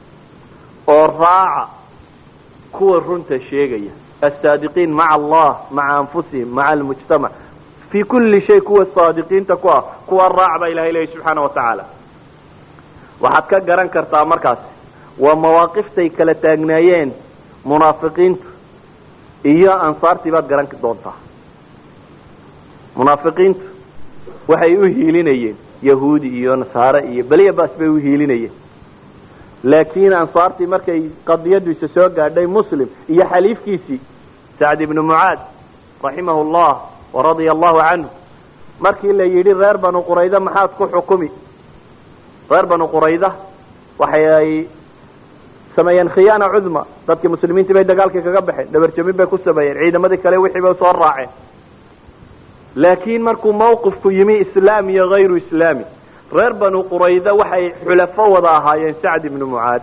والراعة كو الرنت الشيقية الصادقين مع الله مع أنفسهم مع المجتمع في كل شيء كو الصادقين تكوى كو الراعة إلهي سبحانه وتعالى waxaad ka garan kartaa markaas waa mawaaqiftay kala taagnaayeen munaafiqiintu iyo ansaartii baad garan doontaa munaafiqiintu waxay u hiilinayeen yahuudi iyo nasaare iyo beliya baas bay u hiilinayeen laakiin ansaartii markay qadiyadiisa soo gaadhay muslim iyo xaliifkiisii sacd ibnu mucaad raximahu llah waradia allahu canhu markii la yidhi reer banu qurayda maxaad ku xukumi reer banu qurayda waxay ay sameeyeen khiyaana cudma dadkii muslimiintii bay dagaalkii kaga baxeen dhabarjamin bay ku sameeyeen ciidamadii kale wixii bay soo raaceen laakiin markuu mawqifku yimi islaam iyo hayru islaami reer banu qurayda waxay xulafo wada ahaayeen sacd ibnu mucaad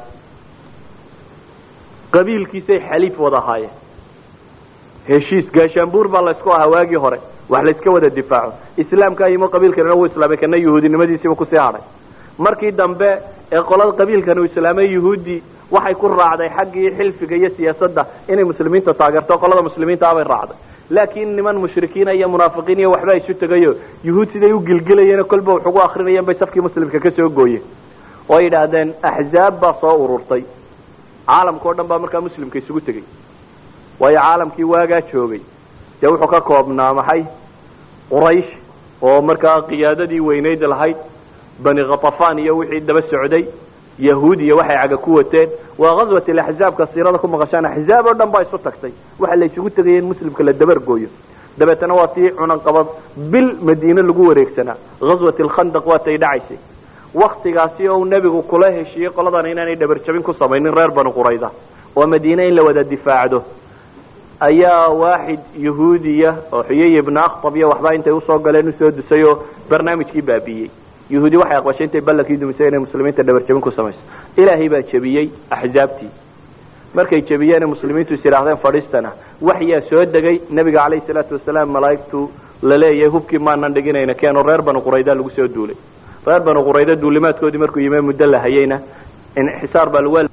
qabiilkiisay xaliif wada ahaayeen heshiis gaashaanbuur baa laysku ahaa waagii hore wax layska wada difaaco islaamkaa yimo qabiilkanina wuu islaamay kana yahuudinimadiisiiba kusii hadhay markii dambe ee qolada qabiilkan uu islaamay yahuudi waxay ku raacday xaggii xilfiga iyo siyaasadda inay muslimiinta taageerto qolada muslimiinta abay raacday laakiin niman mushrikiina iyo munaafiqiin iyo waxba isu tegayo yuhuud siday u gilgilayeen kolba wax ugu akrinayeen bay safkii muslimka ka soo gooyeen oo ay yidhaahdeen axzaab baa soo ururtay caalamka o dhan baa markaa muslimka isugu tegey waayo caalamkii waagaa joogay dee wuxuu ka koobnaa maxay quraysh oo markaa qiyaadadii weynayd lahayd bani khatafaan iyo wixii daba socday yahuud iyo waxay caga ku wateen waa ghaswat alaxzaabka siirada ku maqashaan axzaab oo dhan baa isu tagtay waxa la isugu tegay in muslimka la dabar gooyo dabeetana waa tii cunanqabad bil madiine lagu wareegsanaa ghaswat alkhandaq waa tay dhacaysay waktigaasi oo nebigu kula heshiiyey qoladan inaanay dhabarjabin ku samaynin reer banu qurayda oo madiine in la wada difaacdo ayaa waaxid yahuudiya oo xuyay ibn akhtab iyo waxbaa intay usoo galeen usoo dusay oo barnaamijkii baabiiyey yahuudi waxay aqbashay intay ballankii dumisay inay muslimiinta dhabarjabin ku samayso ilaahay baa jebiyey axzaabtii markay jebiyeen muslimiintu is yidhaahdeen fadhiistana waxyaa soo degay nebiga calayhi salaatu wasalaam malaa'igtu la leeyahay hubkii maanan dhiginayna keeno reer banu qurayda lagu soo duulay reer banu qurayda duulimaadkoodii markuu yimee muddo la hayeyna inxisaar baa lagu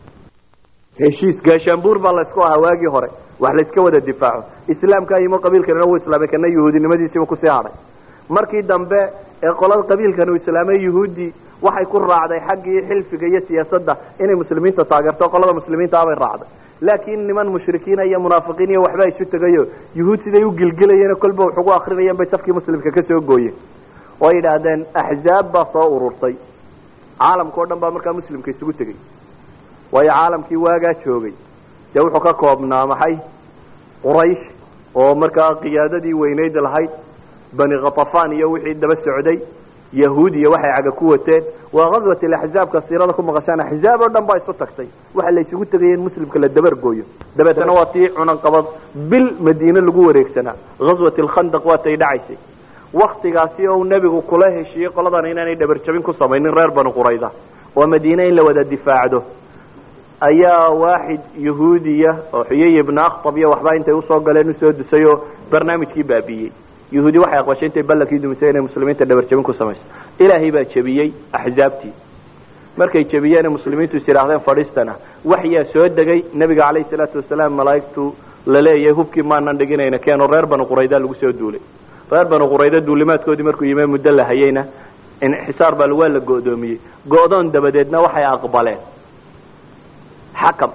heshiis gaashaanbuur baa laysku ahaa waagii hore wax layska wada difaaco islaamkaa yimo qabiilkanina wuu islaamay kana yahuudinimadiisiiba kusii hadhay markii dambe ee qolada qabiilkan uu islaamay yahuudi waxay ku raacday xaggii xilfiga iyo siyaasadda inay muslimiinta taageerto qolada muslimiinta abay raacday laakiin niman mushrikiina iyo munaafiqiin iyo waxba isu tegayo yuhuud siday u gilgilayeen kolba wax ugu akrinayeen bay safkii muslimka ka soo gooyeen oo ay yidhaahdeen axzaab baa soo ururtay caalamka o dhan baa markaa muslimka isugu tegey waayo caalamkii waagaa joogay dee wuxuu ka koobnaa maxay quraysh oo markaa qiyaadadii weynayd lahayd bani khatafaan iyo wixii daba socday yahuud iyo waxay caga ku wateen waa ghaswat alaxzaabka siirada ku maqashaan axzaab oo dhan baa isu tagtay waxa la isugu tegay in muslimka la dabar gooyo dabeetana waa tii cunanqabad bil madiine lagu wareegsanaa ghaswat alkhandaq waa tay dhacaysay waktigaasi oo nebigu kula heshiiyey qoladan inaanay dhabarjabin ku samaynin reer banu qurayda oo madiine in la wada difaacdo ayaa waaxid yahuudiya oo xuyay ibn akhtab iyo waxbaa intay usoo galeen usoo dusay oo barnaamijkii baabiiyey yahuudi waxay aqbashay intay ballankii dumisay inay muslimiinta dhabarjabin ku samayso ilaahay baa jebiyey axzaabtii markay jebiyeen muslimiintu is yidhaahdeen fadhiistana waxyaa soo degay nebiga calayhi salaatu wasalaam malaa'igtu la leeyahay hubkii maanan dhiginayna keeno reer banu qurayda lagu soo duulay reer banu qurayda duulimaadkoodii markuu yimee muddo la hayeyna inxisaar baa waa la go'doomiyey go'doon dabadeedna waxay aqbaleen xakam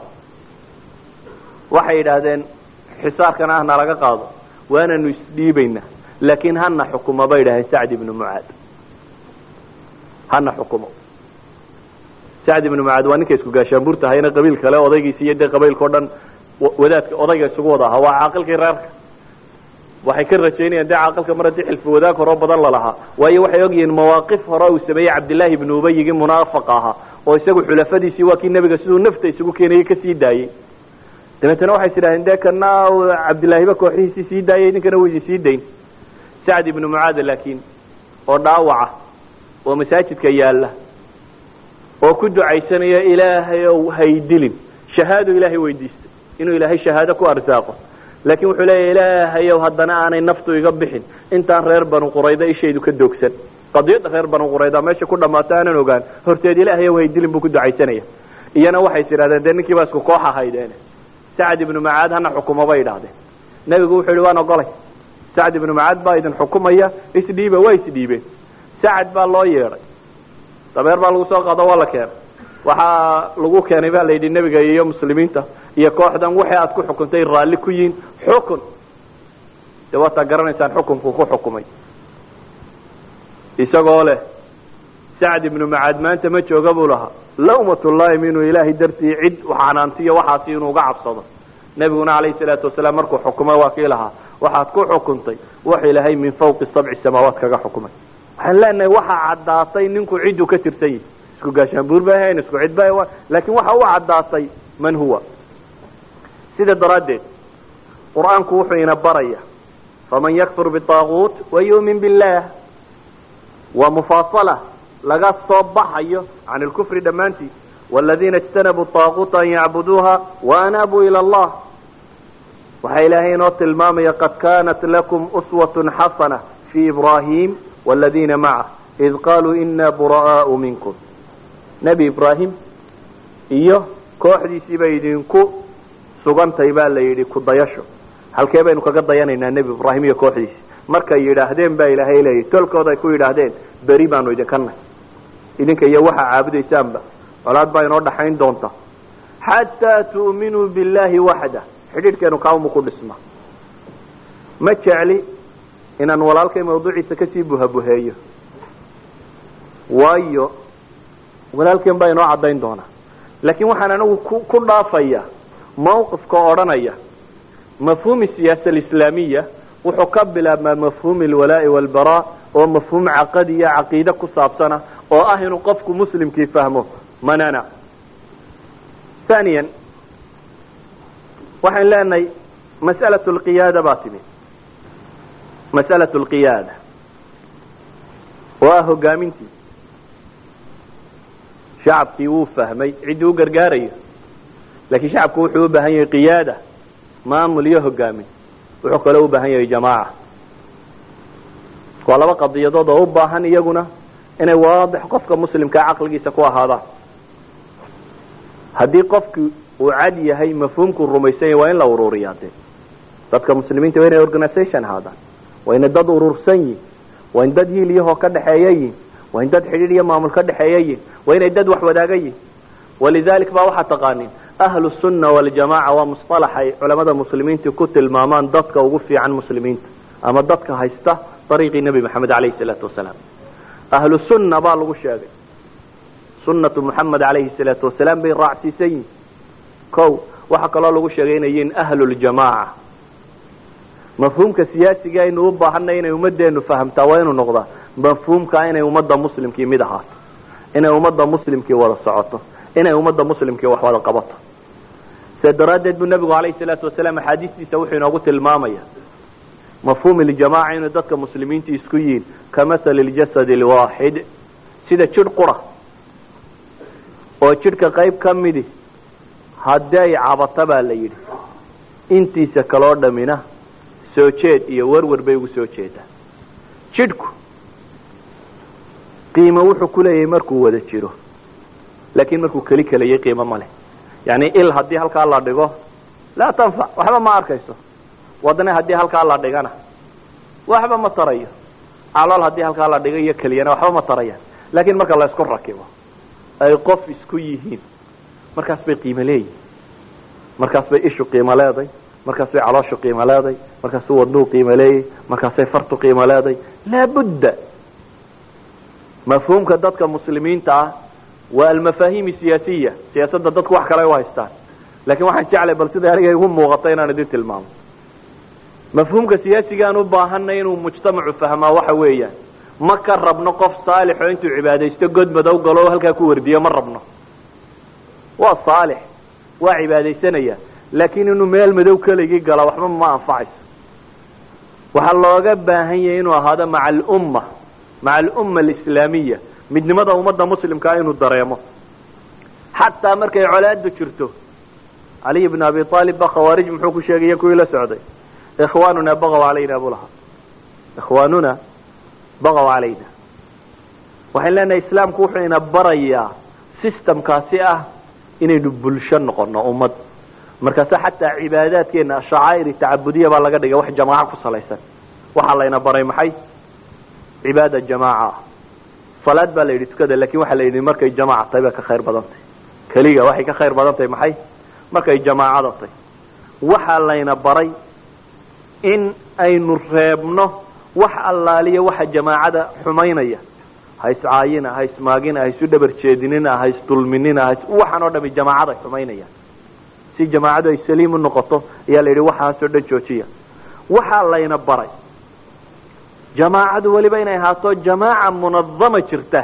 waxay yidhaahdeen xisaarkana ahna laga qaado waananu isdhiibaynaa laakiin hana xukumo bay yidhahdeen sacd ibnu mucaad hana xukumo sacd ibnu mucaad waa ninka isku gaashaanbuurta hayna qabiil kale odaygiisi iyo dee qabiilka o dhan wadaadka odayga isugu wada ahaa waa caaqilkii reerka waxay ka rajaynayaan dee caaqilka mar haddii xilfi wadaag horoo badan lalahaa waayo waxay ogyihiin mawaaqif hore uu sameeyey cabdillaahi ibnu ubayigii munaafaqa ahaa oo isagu xulafadiisii waa kii nebiga siduu nafta isugu keenayay kasii daayey dabeetana waxay tidhahdeen dee kana cabdillaahiba kooxihiisii sii daayay idinkana wuu idin sii dayn sacd ibnu mucaad laakiin oo dhaawaca oo masaajidka yaalla oo ku ducaysanaya ilaahay ow haydilin shahaado ilaahay weydiistay inuu ilaahay shahaado ku arsaaqo laakiin wuxuu leeyahy ilaahayow haddana aanay naftu iga bixin intaan reer banu qurayda ishaydu ka doogsan qadiyadda reer banu qurayda meesha ku dhammaato aanan ogaan horteed ilaahayow haydilin buu ku ducaysanaya iyana waxay tidhahdeen dee ninkii baa isku koox ahaydeen sacd ibnu mucaad hana xukumo bay idhaahdeen nebigu wuxuu yihi waan ogolay sacd ibnu mucaad baa idin xukumaya isdhiiba waa isdhiibeen sacad baa loo yeedhay dabeer baa lagu soo qaado waa la keenay waxaa lagu keenay baa la yidhi nebiga iyo muslimiinta iyo kooxdan wixii aad ku xukuntay raalli ku yihiin xukun dee waataa garanaysaan xukunkuu ku xukumay isagoo leh sacd ibnu macaad maanta ma jooga buu lahaa lawmatullaahim inuu ilaahay dartii cid xanaantiyo waxaasi inuu uga cabsado nebiguna calayhi salaatu wasalaam markuu xukumay waa kii lahaa waxaad ku xukuntay wax ilaahay min fawqi 7 samaawaat kaga xukumay waxaan leenahay waxa caddaatay ninku cidduu ka tirsan yahay isku gaashaanbuur bay ahayn isku cid bay laakiin waxa uu caddaatay man huwa sida daraaddeed qur-aanku wuxuu ina baraya faman yakfur bitaaguut wayuumin billah waa mufaasala laga soo baxayo can ilkufri dhammaantiis waladiina ijtanabuu taaguuta an yacbuduuha waanaabuu ila allah waxaa ilaahay inoo tilmaamaya qad kaanat lakum uswatun xasana fii ibraahim waladiina macah id qaaluu inaa bura'aau minkum nebi ibraahim iyo kooxdiisii bay idinku sugantay baa la yidhi ku dayasho halkee baynu kaga dayanaynaa nebi ibraahim iyo kooxdiisi markay yidhaahdeen baa ilaahay leeyahy tolkooda ay ku yidhaahdeen beri baanu idinka nahy idinka iyo waxaa caabudaysaanba colaad baa inoo dhaxayn doonta xataa tu'minuu billahi waxda xidhiidhkeenu kaamu ku dhisma ma jecli inaan walaalkay mawduuciisa kasii buhabuheeyo waayo walaalkeen baa inoo caddayn doonaa laakiin waxaan anigu ku dhaafaya mawqifka odhanaya mafhuumi siyaasa alislaamiya wuxuu ka bilaabmaa mafhuumi alwalaa'i walbaraa oo mafhuum caqadi iyo caqiide ku saabsana oo ah inuu qofku muslimkii fahmo manana ثانيا waxaan leenahay mas'alaة الqiyaada baa timi mas'alaة الqiyaada waa hogaamintii shacabkii wuu fahmay ciddii u gargaarayo laakiin shacabku wuxuu u baahan yahay qiyaada maamul iyo hogaamin wuxuu kale u baahan yahay jamaaca waa laba qadiyadood oo u baahan iyaguna inay waadix qofka muslimkaa caqligiisa ku ahaadaan haddii qofki uu cad yahay mafhuumkuu rumaysan yahay waa in la ururiyaa dee dadka muslimiinta waa inay organisation ahaadaan waa inay dad urursan yihin waa in dad hiiliyahoo ka dhexeeya yihin waa in dad xidhiidh iyo maamul ka dhexeeya yihin waa inay dad wax wadaaga yihin walidalik baa waxaa taqaanin ahlu sunna waljamaaca waa musطalax ay culamada muslimiinta ku tilmaamaan dadka ugu fiican muslimiinta ama dadka haysta ariiqii nebi maxamed alayhi salaatu wasalaam ahlu sunna baa lagu sheegay sunnatu muxamed alayhi salaatu wasalaam bay raacsiisan yihin ko waxaa kaloo lagu sheegay inay yihiin ahluljamaaca mafhuumka siyaasiga aynu u baahanay inay ummadeenu fahamtaa waa inuu noqdaa mafhuumka inay ummadda muslimkii mid ahaato inay ummadda muslimkii wada socoto inay ummadda muslimkii wax wada qabato sidaa daraaddeed buu nebigu alayhi salaatu wasalaam axaadiistiisa wuxuu inoogu tilmaamaya mafhuum iljamaaca inay dadka muslimiinta isku yihiin kamahali ljasadi alwaaxid sida jidh qura oo jidhka qayb ka midi haddii ay cabata baa la yidhi intiisa kaloo dhamina soo jeed iyo warwar bay ugu soo jeedaa jidhku qiimo wuxuu ku leeyahay markuu wada jiro laakiin markuu keli keliyay qiimo ma leh yani il haddii halkaa la dhigo laa tanfac waxba ma arkayso wadne haddii halkaa la dhigana waxba ma tarayo calool haddii halkaa la dhigo iyo keliyana waxba ma tarayaan laakiin marka la isku rakibo ay qof isku yihiin markaas bay qiimo leeyihin markaas bay ishu qiimo leeday markaas bay calooshu qiimo leeday markaasuu wadnuhu qiimo leeyay markaasay fartu qiimo leeday laabudda mafhuumka dadka muslimiinta ah waa almafaahiim siyaasiya siyaasadda dadku wax kale u haystaan laakiin waxaan jeclay bal sida aniga igu muuqata inaan idin tilmaamo mafhuumka siyaasigaan u baahanay inuu mujtamacu fahmaa waxa weeyaan ma ka rabno qof saalixoo intuu cibaadaysto god madow galo oo halkaa ku wardiyo ma rabno waa saalix waa cibaadaysanaya laakiin inuu meel madow keligii gala waxba ma anfacayso waxaa looga baahan yahay inuu ahaado maca alumma alislaamiya midnimada ummadda muslimkaa inuu dareemo xataa markay colaadu jirto caliy bn abi aalib ba khawaarij muxuu ku sheegaya kuwii la socday ikhwaanuna bagaw calayna buu lahaa ikhwaanuna bagaw calayna waxaan leenahay islaamku wuxuu ina barayaa systemkaasi ah inaynu bulsho noqono ummad markaasa xataa cibaadaadkeena shacaa'ir tacabudiya baa laga dhigay wax jamaaco ku salaysan waxaa layna baray maxay cibaada jamaaca salaad baa la yidhi tukada lakin waxaa la yidhi markay jamaaca tahay bay ka khayr badan tahay keliga waxay ka khayr badan tahay maxay markay jamaacada tahay waxaa layna baray in aynu reebno wax allaaliya waxa jamaacada xumaynaya ha iscaayina ha ismaagina ha isu dhabar jeedinina ha isdulminina waxaan oo dhami jamaacada xumaynaya si jamaacadu ay saliim u noqoto ayaa la yidhi waxaasoo dhan joojiya waxaa layna baray jamaacadu weliba inay ahaato jamaaca munadama jirta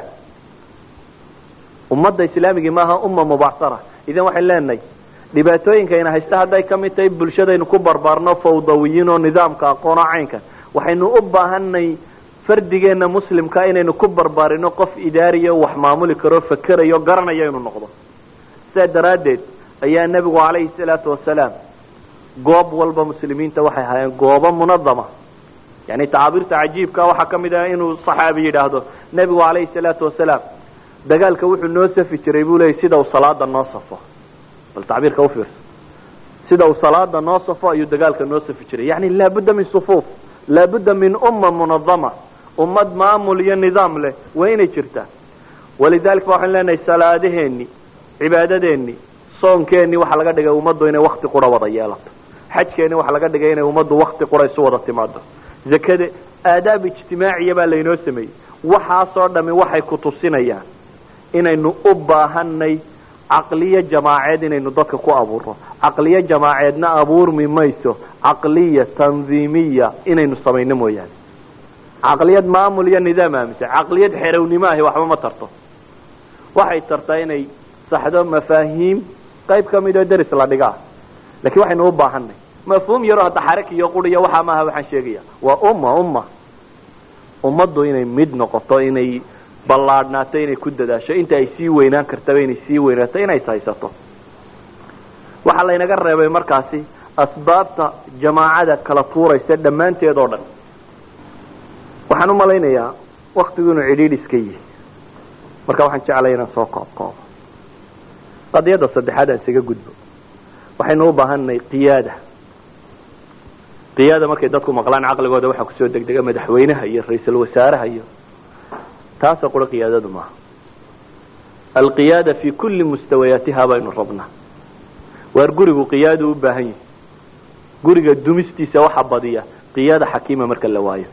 ummadda islaamigii maaha umma mubacsara idan waxay leenahay dhibaatooyinkayna haysta hadday ka mid tahay bulshadaynu ku barbaarno fawdawiyiin oo nidaamka aqoon oo caynkan waxaynu u baahanay fardigeenna muslimka inaynu ku barbaarino qof idaariyo wax maamuli karo fakerayo garanayo inuu noqdo sidaa daraaddeed ayaa nebigu calayhi salaatu wasalaam goob walba muslimiinta waxay ahaayeen goobo munadama yani tacaabiirta cajiibka waxaa ka mid ah inuu saxaabi yidhaahdo nebigu calayhi salaatu wasalaam dagaalka wuxuu noo safi jiray buu leeyay sida uu salaada noo safo bal tacbiirka u fiirso sida uu salaada noo safo ayuu dagaalka noo safi jiray yani laabudda min sufuuf laabudda min umma munadama ummad maamul iyo nidaam leh waa inay jirtaa walidaalika waxaan leenahay salaadaheenni cibaadadeenni soonkeeni waxaa laga dhigay ummaddu inay wakti qura wada yeelato xajkeeni waxaa laga dhigay inay ummaddu wakti qura isu wada timaado zakada aadaab ijtimaaciya baa laynoo sameeyey waxaasoo dhami waxay ku tusinayaan inaynu u baahanay caqliyo jamaaceed inaynu dadka ku abuurno caqliyo jamaaceedna abuurmi mayso caqliya tandiimiya inaynu samayno mooyaane caqliyad maamul iyo nidaam aaminsan caqliyad xerownimo ahi waxba ma tarto waxay tartaa inay saxdo mafaahiim qayb ka mid oo deris la dhigaa laakiin waxaynu u baahanay mafhuum yaroo hadda xaraki iyo quriya waxaa maaha waxaan sheegaya waa ummaddu inay mid noqoto inay ballaadhnaato inay ku dadaasho inta ay sii weynaan kartaba inay sii weynaato inay haysato waxaa laynaga reebay markaasi asbaabta jamaacada kala tuuraysa dhammaanteed oo dhan waxaan u malaynayaa waktigu inuu cidhiidh iska yihi marka waxaan jeclay inaan soo koobkoobo qadiyadda saddexaad aan isaga gudbo waxaynu u baahanay qiyaada markay dadku maqlaan caqligooda waxaa kusoo degdega madaxweynaha iyo ra-iisul wasaaraha iyo taasoo qura qiyaadadu maaha alqiyaada fi kulli mustawayaatiha baynu rabnaa waar gurigu qiyaadu u baahan yahay guriga dumistiisa waxa badiya qiyaada xakiima marka la waayo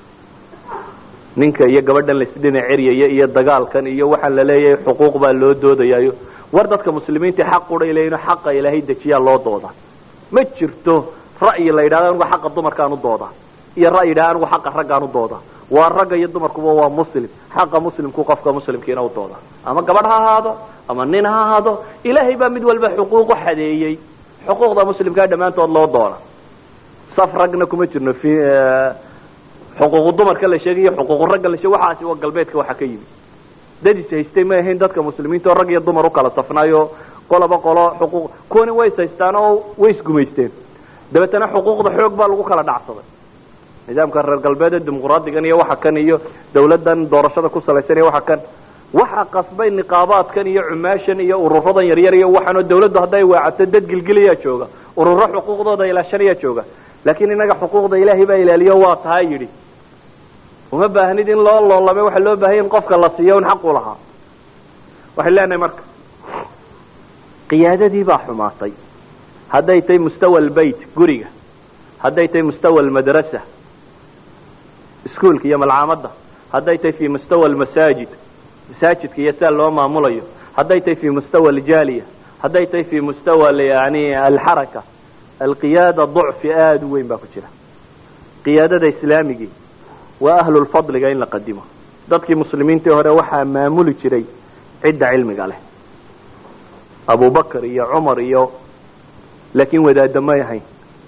ninka iyo gabadhan laisdhinac ceryaya iyo dagaalkan iyo waxaan la leeyahay xuquuq baa loo doodayayo war dadka muslimiinta xaq qura ilayno xaqa ilaahay dejiyaa loo dooda ma jirto ra'yi la yidhahdo anigu xaqa dumarkaan u dooda iyo ra'yi yidhahdo anigu xaqa raggaan u dooda waa ragga iyo dumarkuba waa muslim xaqa muslimku qofka muslimkiina u dooda ama gabadh ha ahaado ama nin ha ahaado ilaahay baa mid walba xuquuq u xadeeyey xuquuqda muslimkaa dhammaantood loo doona saf ragna kuma jirno xuquuqu dumarka la sheegayo xuquuqu ragga la sheeg waxaasi waa galbeedka waxa ka yimi dadis haystay ma ahayn dadka muslimiinta oo rag iyo dumar u kala safnaayo qoloba qolo xuquuq kuwani way haystaan oo way isgumaysteen dabeetana xuquuqda xoog baa lagu kala dhacsaday nidaamka reer galbeed dimuqraadigan iyo waxa kan iyo dawladan doorashada ku salaysan iyo waxa kan waxa qasbay niqaabaadkan iyo cumaashan iyo ururadan yaryar iyo waxaan dawladdu haday waacato dad gilgiliya jooga ururo xuquuqdooda ilaashaniya jooga laakiin inaga xuquuqda ilaahay baa ilaaliyo waa tahay yiri uma baahnid in loo loolame waxa loo baahan in qofka la siiyo xaq u lahaa waxa leenahay marka qiyaadadii baa xumaatay hadday tay mustawa albayt guriga hadday tay mustawa almadrasa iskuulka iyo malcaamada hadday tay fi mustawa almasaajid masaajidka iyo sida loo maamulayo hadday tay fi mustawa aljaaliya hadday tay fi mustawa yani alxaraka alqiyaada ضعfi aad u weyn baa ku jira qiyaadada islaamigii waa ahlu lfadliga in la qadimo dadkii muslimiintii hore waxaa maamuli jiray cidda cilmiga leh abubakr iyo cumar iyo laakiin wadaada may ahayn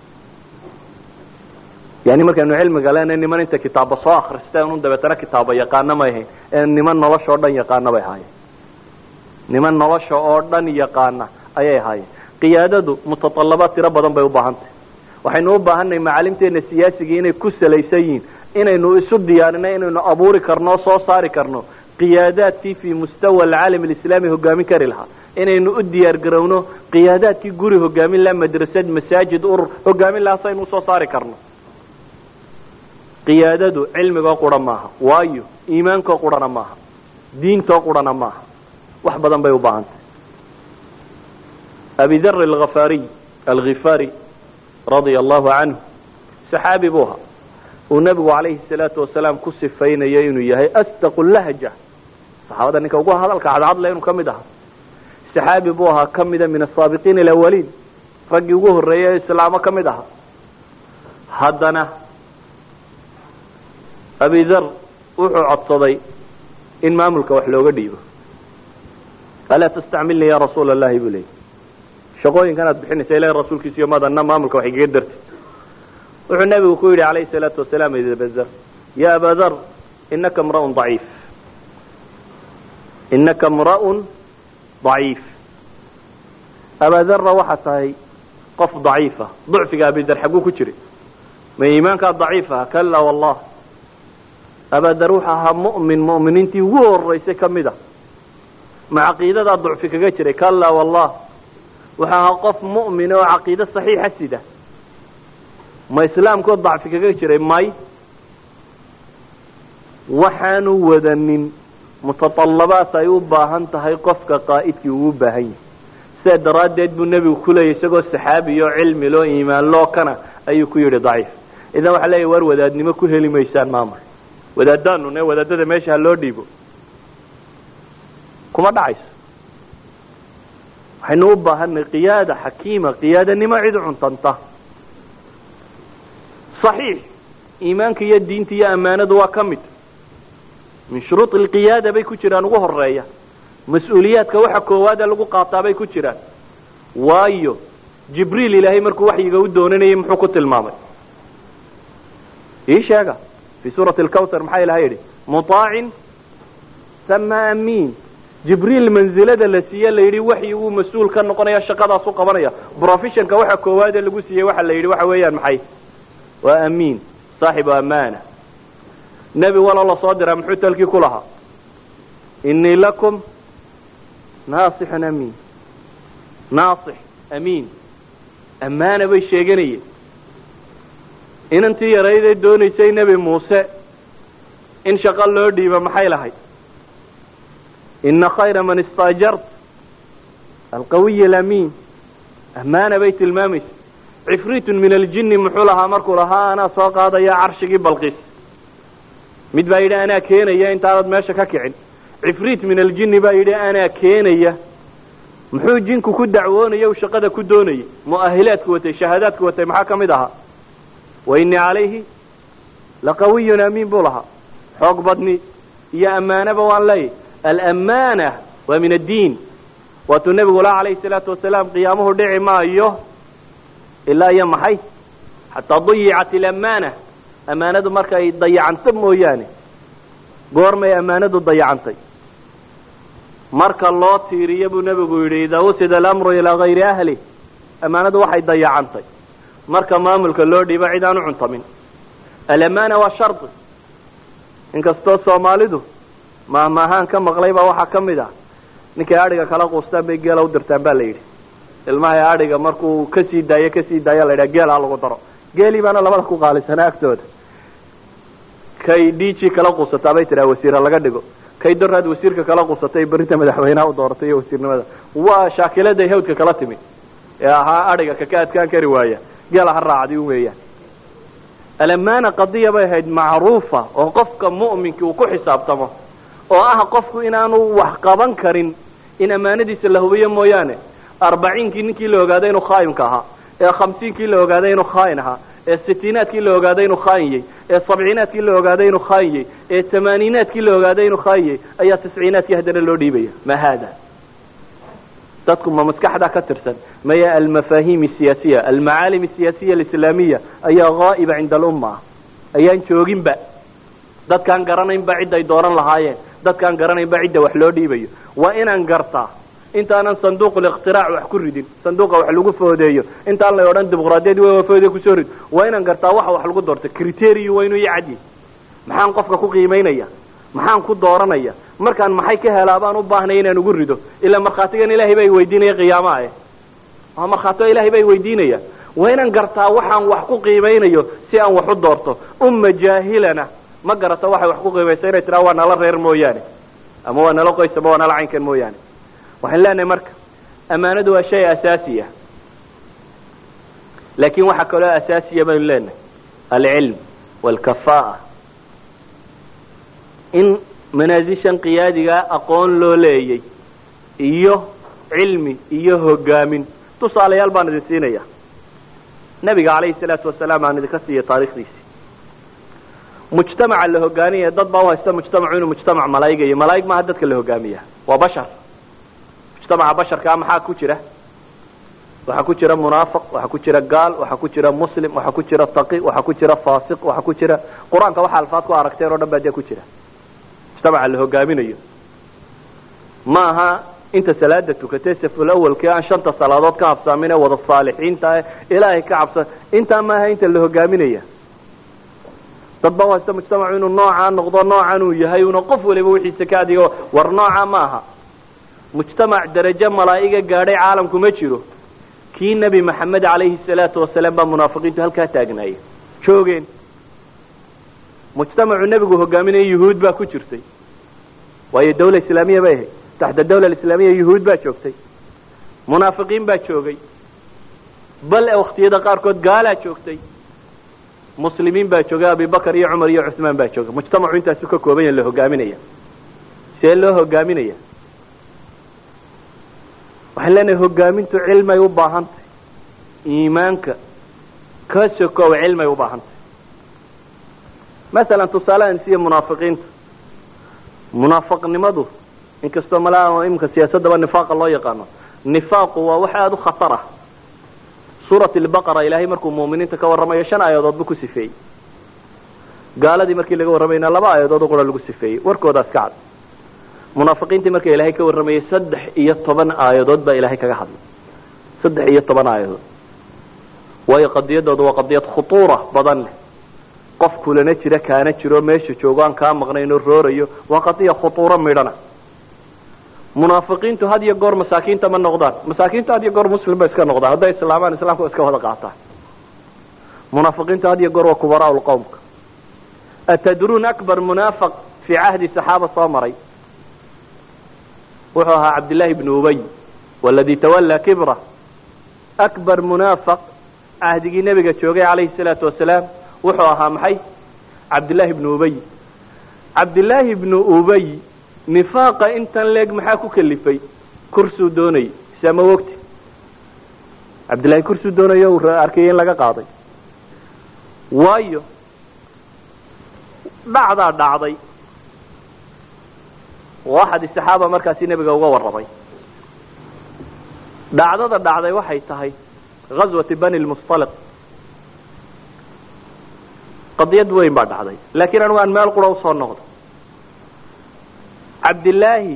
yani markaanu cilmiga lena niman inta kitaaba soo akristeen un dabeetana kitaaba yaqaana may ahayn niman nolosha oo dhan yaqaana bay ahaayeen niman nolosha oo dhan yaqaana ayay ahaayeen qiyaadadu mutatallabaad tiro badan bay u baahantahay waxaynu u baahanay macaalimteena siyaasigii inay ku salaysan yihiin inaynu isu diyaarinay inaynu abuuri karno soo saari karno qiyaadaadkii fi mustawa alcaalam alislaami hogaamin kari lahaa inaynu u diyaar garowno qiyaadaadkii guri hogaamin lahaa madrasad masaajid urur hogaamin lahaa saynu usoo saari karno qiyaadadu cilmigoo qura maaha waayo iimaankoo qurana maaha diintoo qurana maaha wax badan bay u baahantahay abi dar alghifari radia allahu canhu saxaabi buu ahaa uu nabigu calayhi salaatu wasalaam ku sifaynayo inuu yahay asdaqu lahja saxaabada ninka ugu hadalka cadcadle inuu ka mid ahaa saxaabi buu ahaa ka mida min asaabiqiina alawaliin raggii ugu horreeyay ee islaamo ka mid ahaa haddana abi dar wuxuu codsaday in maamulka wax looga dhiibo alaa tastacmilnii ya rasuula allahi buu leeyay shaqooyinkan aad bixinaysa ilahi rasuulkiisa iyo madanna maamulka wax igaga dartay wuxuu nabigu ku yidhi calayhi salaatu wasalaam abazar ya aba dar inaka mra'un daciif inaka mra'un daciif abadarra waxaa tahay qof daciifa ducfiga abidar xagguu ku jiray ma iimaankaa daciif aha kala wallah abadar wuxuu ahaa mu'miniintii ugu horeysay ka mid a ma caqiidadaa ducfi kaga jiray kala wallah wuxuu ahaa qof mu'min oo caqiide saxiixa sida ma islaamkoo dacfi kaga jiray may waxaanu wadanin mutatallabaat ay u baahan tahay qofka qaa'idkii ugu baahan yahay sidaa daraaddeed buu nebigu ku leeyay isagoo saxaabi oo cilmi loo iimaan loo kana ayuu ku yidhi daciif idan waxaa leeyahy war wadaadnimo ku heli maysaan maamul wadaadaanu ne wadaadada meesha ha loo dhiibo kuma dhacayso waxaynu u baahanay qiyaada xakiima qiyaadanimo cid cuntanta صaxiix iimaanka iyo diinta iyo ammaanadu waa ka mid min shuruud alqiyaada bay ku jiraan ugu horeeya mas-uuliyaadka waxa koowaada lagu qaataa bay ku jiraan waayo jibriil ilaahay markuu waxyiga u doonanayay muxuu ku tilmaamay ii sheega fii suurati alkawthar maxaa ilahay yidhi muطaacin sama amiin jibriil mansilada la siiye la yidhi waxyiguu mas-uul ka noqonaya shaqadaas u qabanaya professionka waxa koowaada lagu siiyey waxa la yidhi waxa weeyaan maxay waa amiin saaxibu amaana nebi waloo la soo diraa muxuu talkii ku lahaa inii lakum naasixun amiin naasix amiin ammaana bay sheeganayeen inantii yarayday doonaysay nebi muuse in shaqo loo dhiiba maxay lahayd ina khayra man istaajart alqawiy alamiin ammaana bay tilmaamaysa cifriitun min aljinni muxuu lahaa markuu lahaa anaa soo qaadaya carshigii balqiis mid baa yidhi anaa keenaya intaanad meesha ka kicin cifriit min aljinni baa yidhi anaa keenaya muxuu jinku ku dacwoonaya u shaqada ku doonayay mu'ahilaadku watay shahaadaadku watay maxaa ka mid ahaa wa innii calayhi laqawiyun amiin buu lahaa xoog badni iyo ammaanaba waan leeyahy alammaana waa min addiin waatuu nebigu laha calayhi salaatu wasalaam qiyaamuhu dhici maayo ilaa iyo maxay xataa dayicat ilammaana ammaanadu markay dayacanta mooyaane goormay ammaanadu dayacantay marka loo tiiriyo buu nebigu yidhi idaa wusida alamru ilaa gayri ahli ammaanadu waxay dayacantay marka maamulka loo dhiibo cid aan u cuntamin alamaana waa shardi inkastoo soomaalidu mahmaahaan ka maqlay baa waxaa ka mid ah ninkay adhiga kala quustaan bay geela u dirtaan baa la yidhi ilmahay adhiga markuu kasii daayo la yidhaha geel ha lagu daro geelii baana labada ku qaalisanaa agtooda kay dhiiji kala quusataa bay tidhaha wasiira laga dhigo kay doraad wasiirka kala quusatay berrinta madaxweynaha u dooratay iyo wasiirnimada waa shaakiladay hawdka kala timi ee ahaa adhiga kaka adkaan kari waaya geela ha raacdi weeyaan alamaana qadiya bay ahayd macruufa oo qofka mu'minkii uu ku xisaabtamo oo ah qofku inaanu wax qaban karin in ammaanadiisa la hubiyo mooyaane 40kii ninkii la ogaaday inuu khaayinka ahaa ee 50kii la ogaaday inuu khaayin ahaa ee 60aadkii la ogaaday inuu khaayiyey ee 70aadkii la ogaaday inuu khaayiyey ee 80aadkii la ogaaday inuu khaayiyey ayaa 90aadkii haddana loo dhiibaya ma hada dadku ma maskaxda ka tirsan maya almafahim siyasiya almacaalim siyasiya alislaamiya ayaa ghaa'iba cinda alumma ayaan jooginba dadkaan garanaynba cid ay dooran lahaayeen dadkaan garanaynba cidda wax loo dhiibayo waa inaan gartaa intaanan sanduuqul ikhtiraac wax ku ridin sanduuqa wax lagu foodeeyo intaan la odhan dimuqraadiyad way foodee kusoo rid waa inaan gartaa waxa wax lagu doorto criterium waa inuu yacadi maxaan qofka ku qiimaynaya maxaan ku dooranaya markaan maxay ka helaa baan u baahnay inaan ugu rido ilaa markhaatigan ilaahay bay weydiinaya qiyaamaha waa markhaatiga ilaahay bay weydiinaya waa inaan gartaa waxaan wax ku qiimaynayo si aan wax u doorto umma jaahilana ma garata waxay wax ku qiimaysa inay tiraa waa nala reer mooyaane ama waa nala qoys ama waa nala caynkan mooyaane waxaan leenahay marka ammaanadu waa shay asaasi ah laakiin waxa kaloo asaasiya baynu leenahay alcilm walkafaa'a in manaasishan qiyaadigaa aqoon loo leeyay iyo cilmi iyo hogaamin tusaalayaal baan idin siinaya nabiga calayhi salaatu wasalaam aan idinka siiya taariikhdiisii mujtamaca la hogaaniyaya dad baa u haysta mujtamacu inuu mujtamac malaa'ig iyo malaa'ig maaha dadka la hogaamiya waa bashar mujtamaca basharkaa maxaa ku jira waxaa ku jira munaafiq waxaa ku jira gaal waxaa ku jira muslim waxaa ku jira taqi waxaa ku jira faasiq waxaa ku jira qur-aanka waxa alfaad ku aragteen oo dhan baa dee ku jira mujtamaca la hogaaminayo ma aha inta salaada tukatay saful awalkii aan shanta salaadood ka habsaamin ee wada saalixiinta ilaahay ka cabsan intaa maaha inta la hogaaminaya dad baa haysta mujtamacu inuu noocaa noqdo noocan uu yahay una qof waliba wixiisa ka adigo war nooca ma aha mujtamac darajo malaa'iga gaadhay caalamku ma jiro kii nebi maxamed calayhi salaatu wasalaam baa munaafiqiintu halkaa taagnaayay joogeen mujtamacu nebigu hogaaminaya yuhuud baa ku jirtay waayo dawla islaamiya bay ahayd taxta dawla islaamiya yuhuud baa joogtay munaafiqiin baa joogay bal waqtiyada qaarkood gaalaa joogtay muslimiin baa joogay abibakar iyo cumar iyo cuثmaan baa joogay mujtamacu intaasu ka kooban yaha la hogaaminaya see loo hogaaminaya waxaan leenahay hogaamintu cilmay u baahan tahay iimaanka ka sokow cilmay u baahan tahay masalan tusaalehan siya munaafiqiinta munaafiqnimadu inkastoo malaa imika siyaasadaba nifaaqa loo yaqaano nifaaqu waa wax aada u khatar ah suurat albaqara ilaahay markuu mu'miniinta ka warramayo 5 aayadood buu ku sifeeyey gaaladii markii laga warramayna 2 aayadood oo qura lagu sifeeyey warkoodaas ka cad munaafiqiintii markii ilaahay ka warramayay 13 aayadood baa ilaahay kaga hadlay 13 aayadood waayo qadiyadoodu waa qadiyad khutuura badan leh qof kulana jira kaana jiro meesha joogo aan kaa maqnayn oo roorayo waa qadiya khutuura midhana munaafiqiintu had iyo goor masaakiinta ma noqdaan masaakiintu had iyo goor muslim ba iska noqdaan hadday islaamaan islaamku iska wada qaataan munaafiqiintu had iyo goor waa kubaraa ulqawmka atadruun akbar munaafiq fi cahdi saxaaba soo maray wuxuu ahaa cabdillaahi ibnu ubay waladii tawallaa kibra akbar munaafiq cahdigii nebiga joogay calayhi salaatu wasalaam wuxuu ahaa maxay cabdillaahi ibnu ubay cabdillaahi ibnu ubay nifaaqa intan leeg maxaa ku kalifay kursuu doonayay sama wogti cabdillahi kursuu doonayo uu arkayay in laga qaaday waayo dhacday oo axad saxaaba markaasi nebiga uga warramay dhacday waxay tahay ghazwati bani lmustaliq qadiyad weyn baa dhacday laakiin anigu aan meel qura usoo noqdo cabdillaahi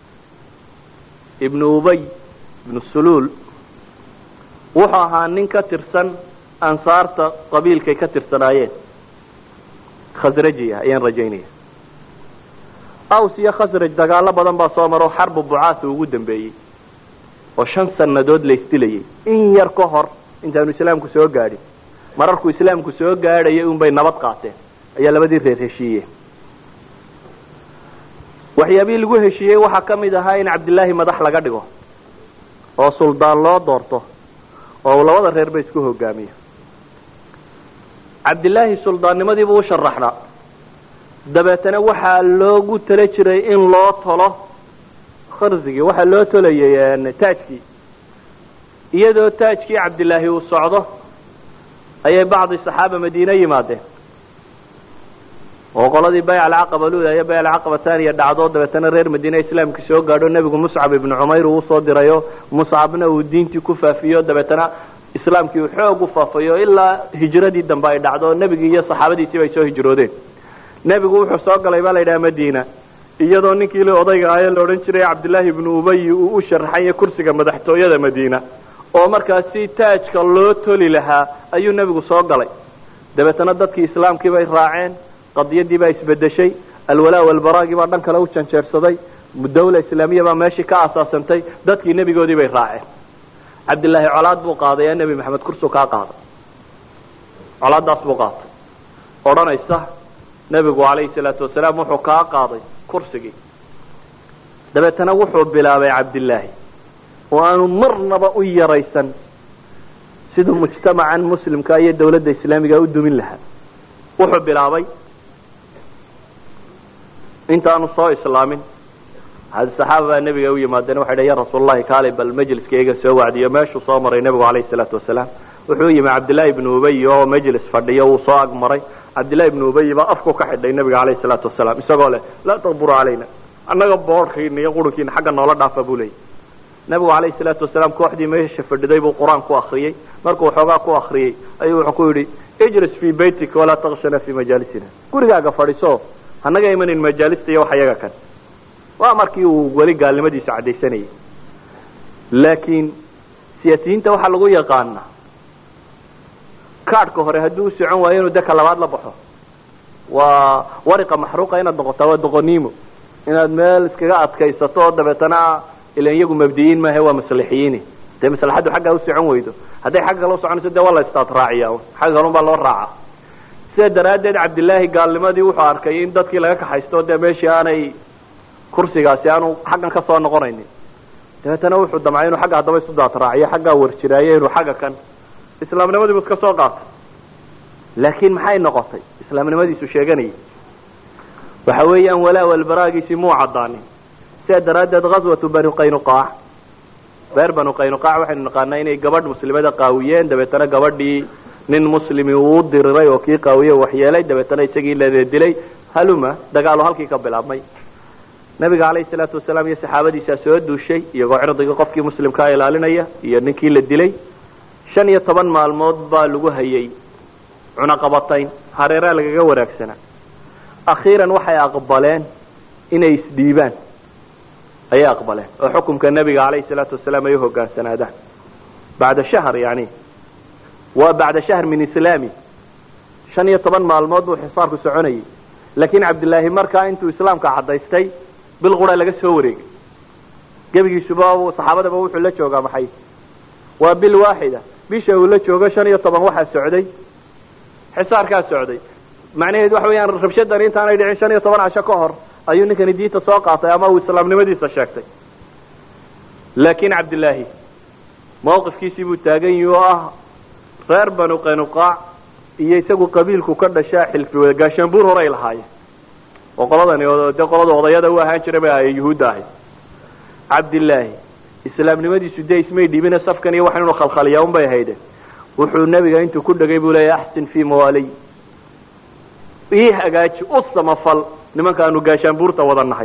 ibnu ubay ibnu suluul wuxuu ahaa nin ka tirsan ansaarta qabiilkay ka tirsanaayeen khasraji ah ayaan rajaynaya aws iyo khasraj dagaalo badan baa soo maro xarbu bucaasa ugu dambeeyey oo 5 sannadood la isdilayay in yar ka hor intaanu islaamku soo gaadhin mararkuu islaamku soo gaadhayay unbay nabad qaateen ayaa labadii reer heshiiyeen waxyaabihii lagu heshiiyey waxaa ka mid ahaa in cabdillaahi madax laga dhigo oo suldaan loo doorto oo labada reer ba isku hogaamiyo cabdillaahi suldaannimadiibuu u sharaxnaa dabeetana waxaa loogu tala jiray in loo tolo kharsigii waxaa loo tolayay taajkii iyadoo taajkii cabdillaahi uu socdo ayay bacdi saxaaba madiine yimaadeen oo qoladii bayc alcaqaba luda iyo bayc alcaqaba taaniya dhacdo dabeetana reer madiine islaamka soo gaadho nebigu muscab ibnu cumayr uu soo dirayo muscabna uu diintii ku faafiyo dabeetana islaamkii uu xoog u faafayo ilaa hijradii dambe ay dhacdo nebigii iyo saxaabadiisiiba ay soo hijroodeen nebigu wuxuu soo galay baa la yidhaha madiina iyadoo ninkii la odayga ahaye la odhan jiray cabdillaahi ibnu ubay uu u sharaxaya kursiga madaxtooyada madiina oo markaasi taajka loo toli lahaa ayuu nebigu soo galay dabeetana dadkii islaamkii bay raaceen qadiyadii baa isbedeshay alwalaa walbaraagii baa dhan kale u janjeersaday dawla islaamiya baa meeshii ka asaasantay dadkii nebigoodii bay raaceen cabdillaahi colaad buu qaaday ee nebi maxamed kursu kaa qaaday colaadaas buu qaatay odhanaysa nebigu calayhi salaatu wasalaam wuxuu kaa qaaday kursigii dabeetana wuxuu bilaabay cabdillaahi oo aanu marnaba u yaraysan siduu mujtamacan muslimka iyo dawladda islaamiga u dumin lahaa wuxuu bilaabay intaanu soo islaamin hada saxaaba baa nabiga u yimaadeen waxay dhahay ya rasuulullahi kaalay bal majliskayga soo wacdiyo meeshuu soo maray nabigu calayhi salaatu wasalaam wuxuu yimi cabdillahi ibnu ubay oo majlis fadhiyo wuu soo agmaray cabdillahi ibnu ubay baa afku ka xidhay nabiga calayhi salaatu wasalaam isagoo leh laa taqburu calayna annaga boodhkiina iyo qurunkiina xagga noola dhaafa buu leeyay nabigu calayhi salaatu wasalaam kooxdii meesha fadhiday buu qur-aan ku akriyey markuu waxoogaa ku akriyey ayuu wuxuu ku yidhi ijlis fii baytika walaa takshana fii majaalisina gurigaaga fadhiso hanaga imanin majaalista iyo wax iyaga kan waa markii uu weli gaalnimadiisa caddaysanayay laakiin siyaasiyiinta waxaa lagu yaqaanaa kaadhka hore hadduu u socon waayo inuu deka labaad la baxo waa wariqa maxruuqa inaad noqotaa waa doqoniimo inaad meel iskaga adkaysato oo dabeetana ilan iyagu mabdiyiin maahe waa maslixiyiin dee maslaxaddu xaggaa u socon weydo hadday xagga kala soconayso dee waa la istaad raaciya xagga kalun baa loo raaca sida daraaddeed cabdillaahi gaalnimadii wuxuu arkay in dadkii laga kaxaysto dee meeshii aanay kursigaasi aanu xaggan ka soo noqonaynin dabeetana wuxuu damcay inuu xagga haddaba isu daad raaciyo xaggaa warjiraaye inuu xagga kan islaamnimadiibu iska soo qaatay laakiin maxay noqotay islaamnimadiisu sheeganayay waxa weeyaan walaa walbaraagiisii muu caddaanin sidaa daraaddeed ghaswatu banu qaynuqaac reer banu qaynuqaac waxaynu naqaanaa inay gabadh muslimada qaawiyeen dabeetana gabadhii nin muslimi uu diriray oo kii qaawiye waxyeelay dabeetana isagii la dilay haluma dagaalo halkii ka bilaabmay nabiga calayhi salaatu wasalaam iyo saxaabadiisaa soo duushay iyagoo cirdiga qofkii muslimkaa ilaalinaya iyo ninkii la dilay 15 maalmood baa lagu hayay cunaqabatayn hareeraa lagaga wanaagsanaa akhiiran waxay aqbaleen inay isdhiibaan ayay aqbaleen oo xukumka nabiga calayhi salaatu wasalaam ay u hogaansanaadaan bacda shahr yani waa bacda shahr min islaami 15 maalmood buu xisaarku soconayay laakiin cabdillaahi markaa intuu islaamka cadaystay bil qura laga soo wareegay gabigiisuba saxaabadaba wuxuu la joogaa maxay waa bil waaxida bisha uu la joogo 15 waxa socday xisaarkaa socday macnaheedu waxa weeyaan rabshadan intaanay dhicin 15 casho ka hor ayuu ninkani diinta soo qaatay ama uu islaamnimadiisa sheegtay laakiin cabdillaahi mowqifkiisii buu taagan yahay oo ah reer banu qaynuqaac iyo isagu qabiilku ka dhashaa xilfi gaashaanbuur horay lahaayeen oo qoladani de qolada odayada u ahaan jiray bay ay yuhuudda ahayd cabdillaahi islaamnimadiisu dee ismay dhiibina safkan iyo wax inuu khalkhaliyaa un bay hayde wuxuu nabiga intuu ku dhagay buu leeyahay axsin fii mawaaliy ii hagaaji u samafal nimankaanu gaashaanbuurta wada nahay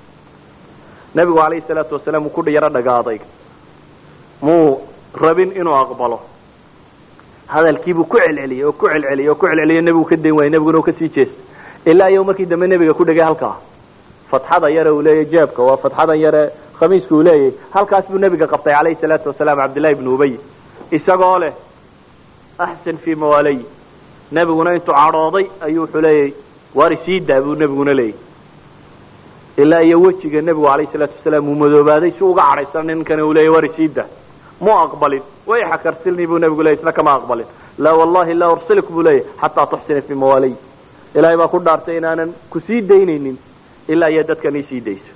nabigu calayhi salaatu wasalaam uu ku yaro dhagaaday muu rabin inuu aqbalo hadalkiibuu ku celceliyey oo ku celceliyey oo ku celceliyey nabigu ka dayn waayey nabiguna uu ka sii jeestay ilaa iyo markii dambe nabiga ku dhagay halkaa fatxada yare uu leeyahay jeebka waa fatxadan yare khamiiska uu leeyahay halkaas buu nabiga qabtay calayhi salaatu wasalaam cabdillahi ibnu ubay isagoo leh axsan fii mawaaliy nabiguna intuu cadhooday ayuu wuxuu leeyahay waari sii daa buu nabiguna leeyahay ilaa iyo wejiga nabigu calayhi salaatu wasalaam uu madoobaaday si uga cadhaysan ninkani uu leeyahay waari sii daa muu aqbalin way xakarsilni buu nabigu leeyahay isna kama aqbalin laa wallahi laa ursilik buu leeyahay xataa tuxsina fii mawaaliy ilaahay baa ku dhaartay inaanan ku sii daynaynin ilaa iyo dadkan ii sii dayso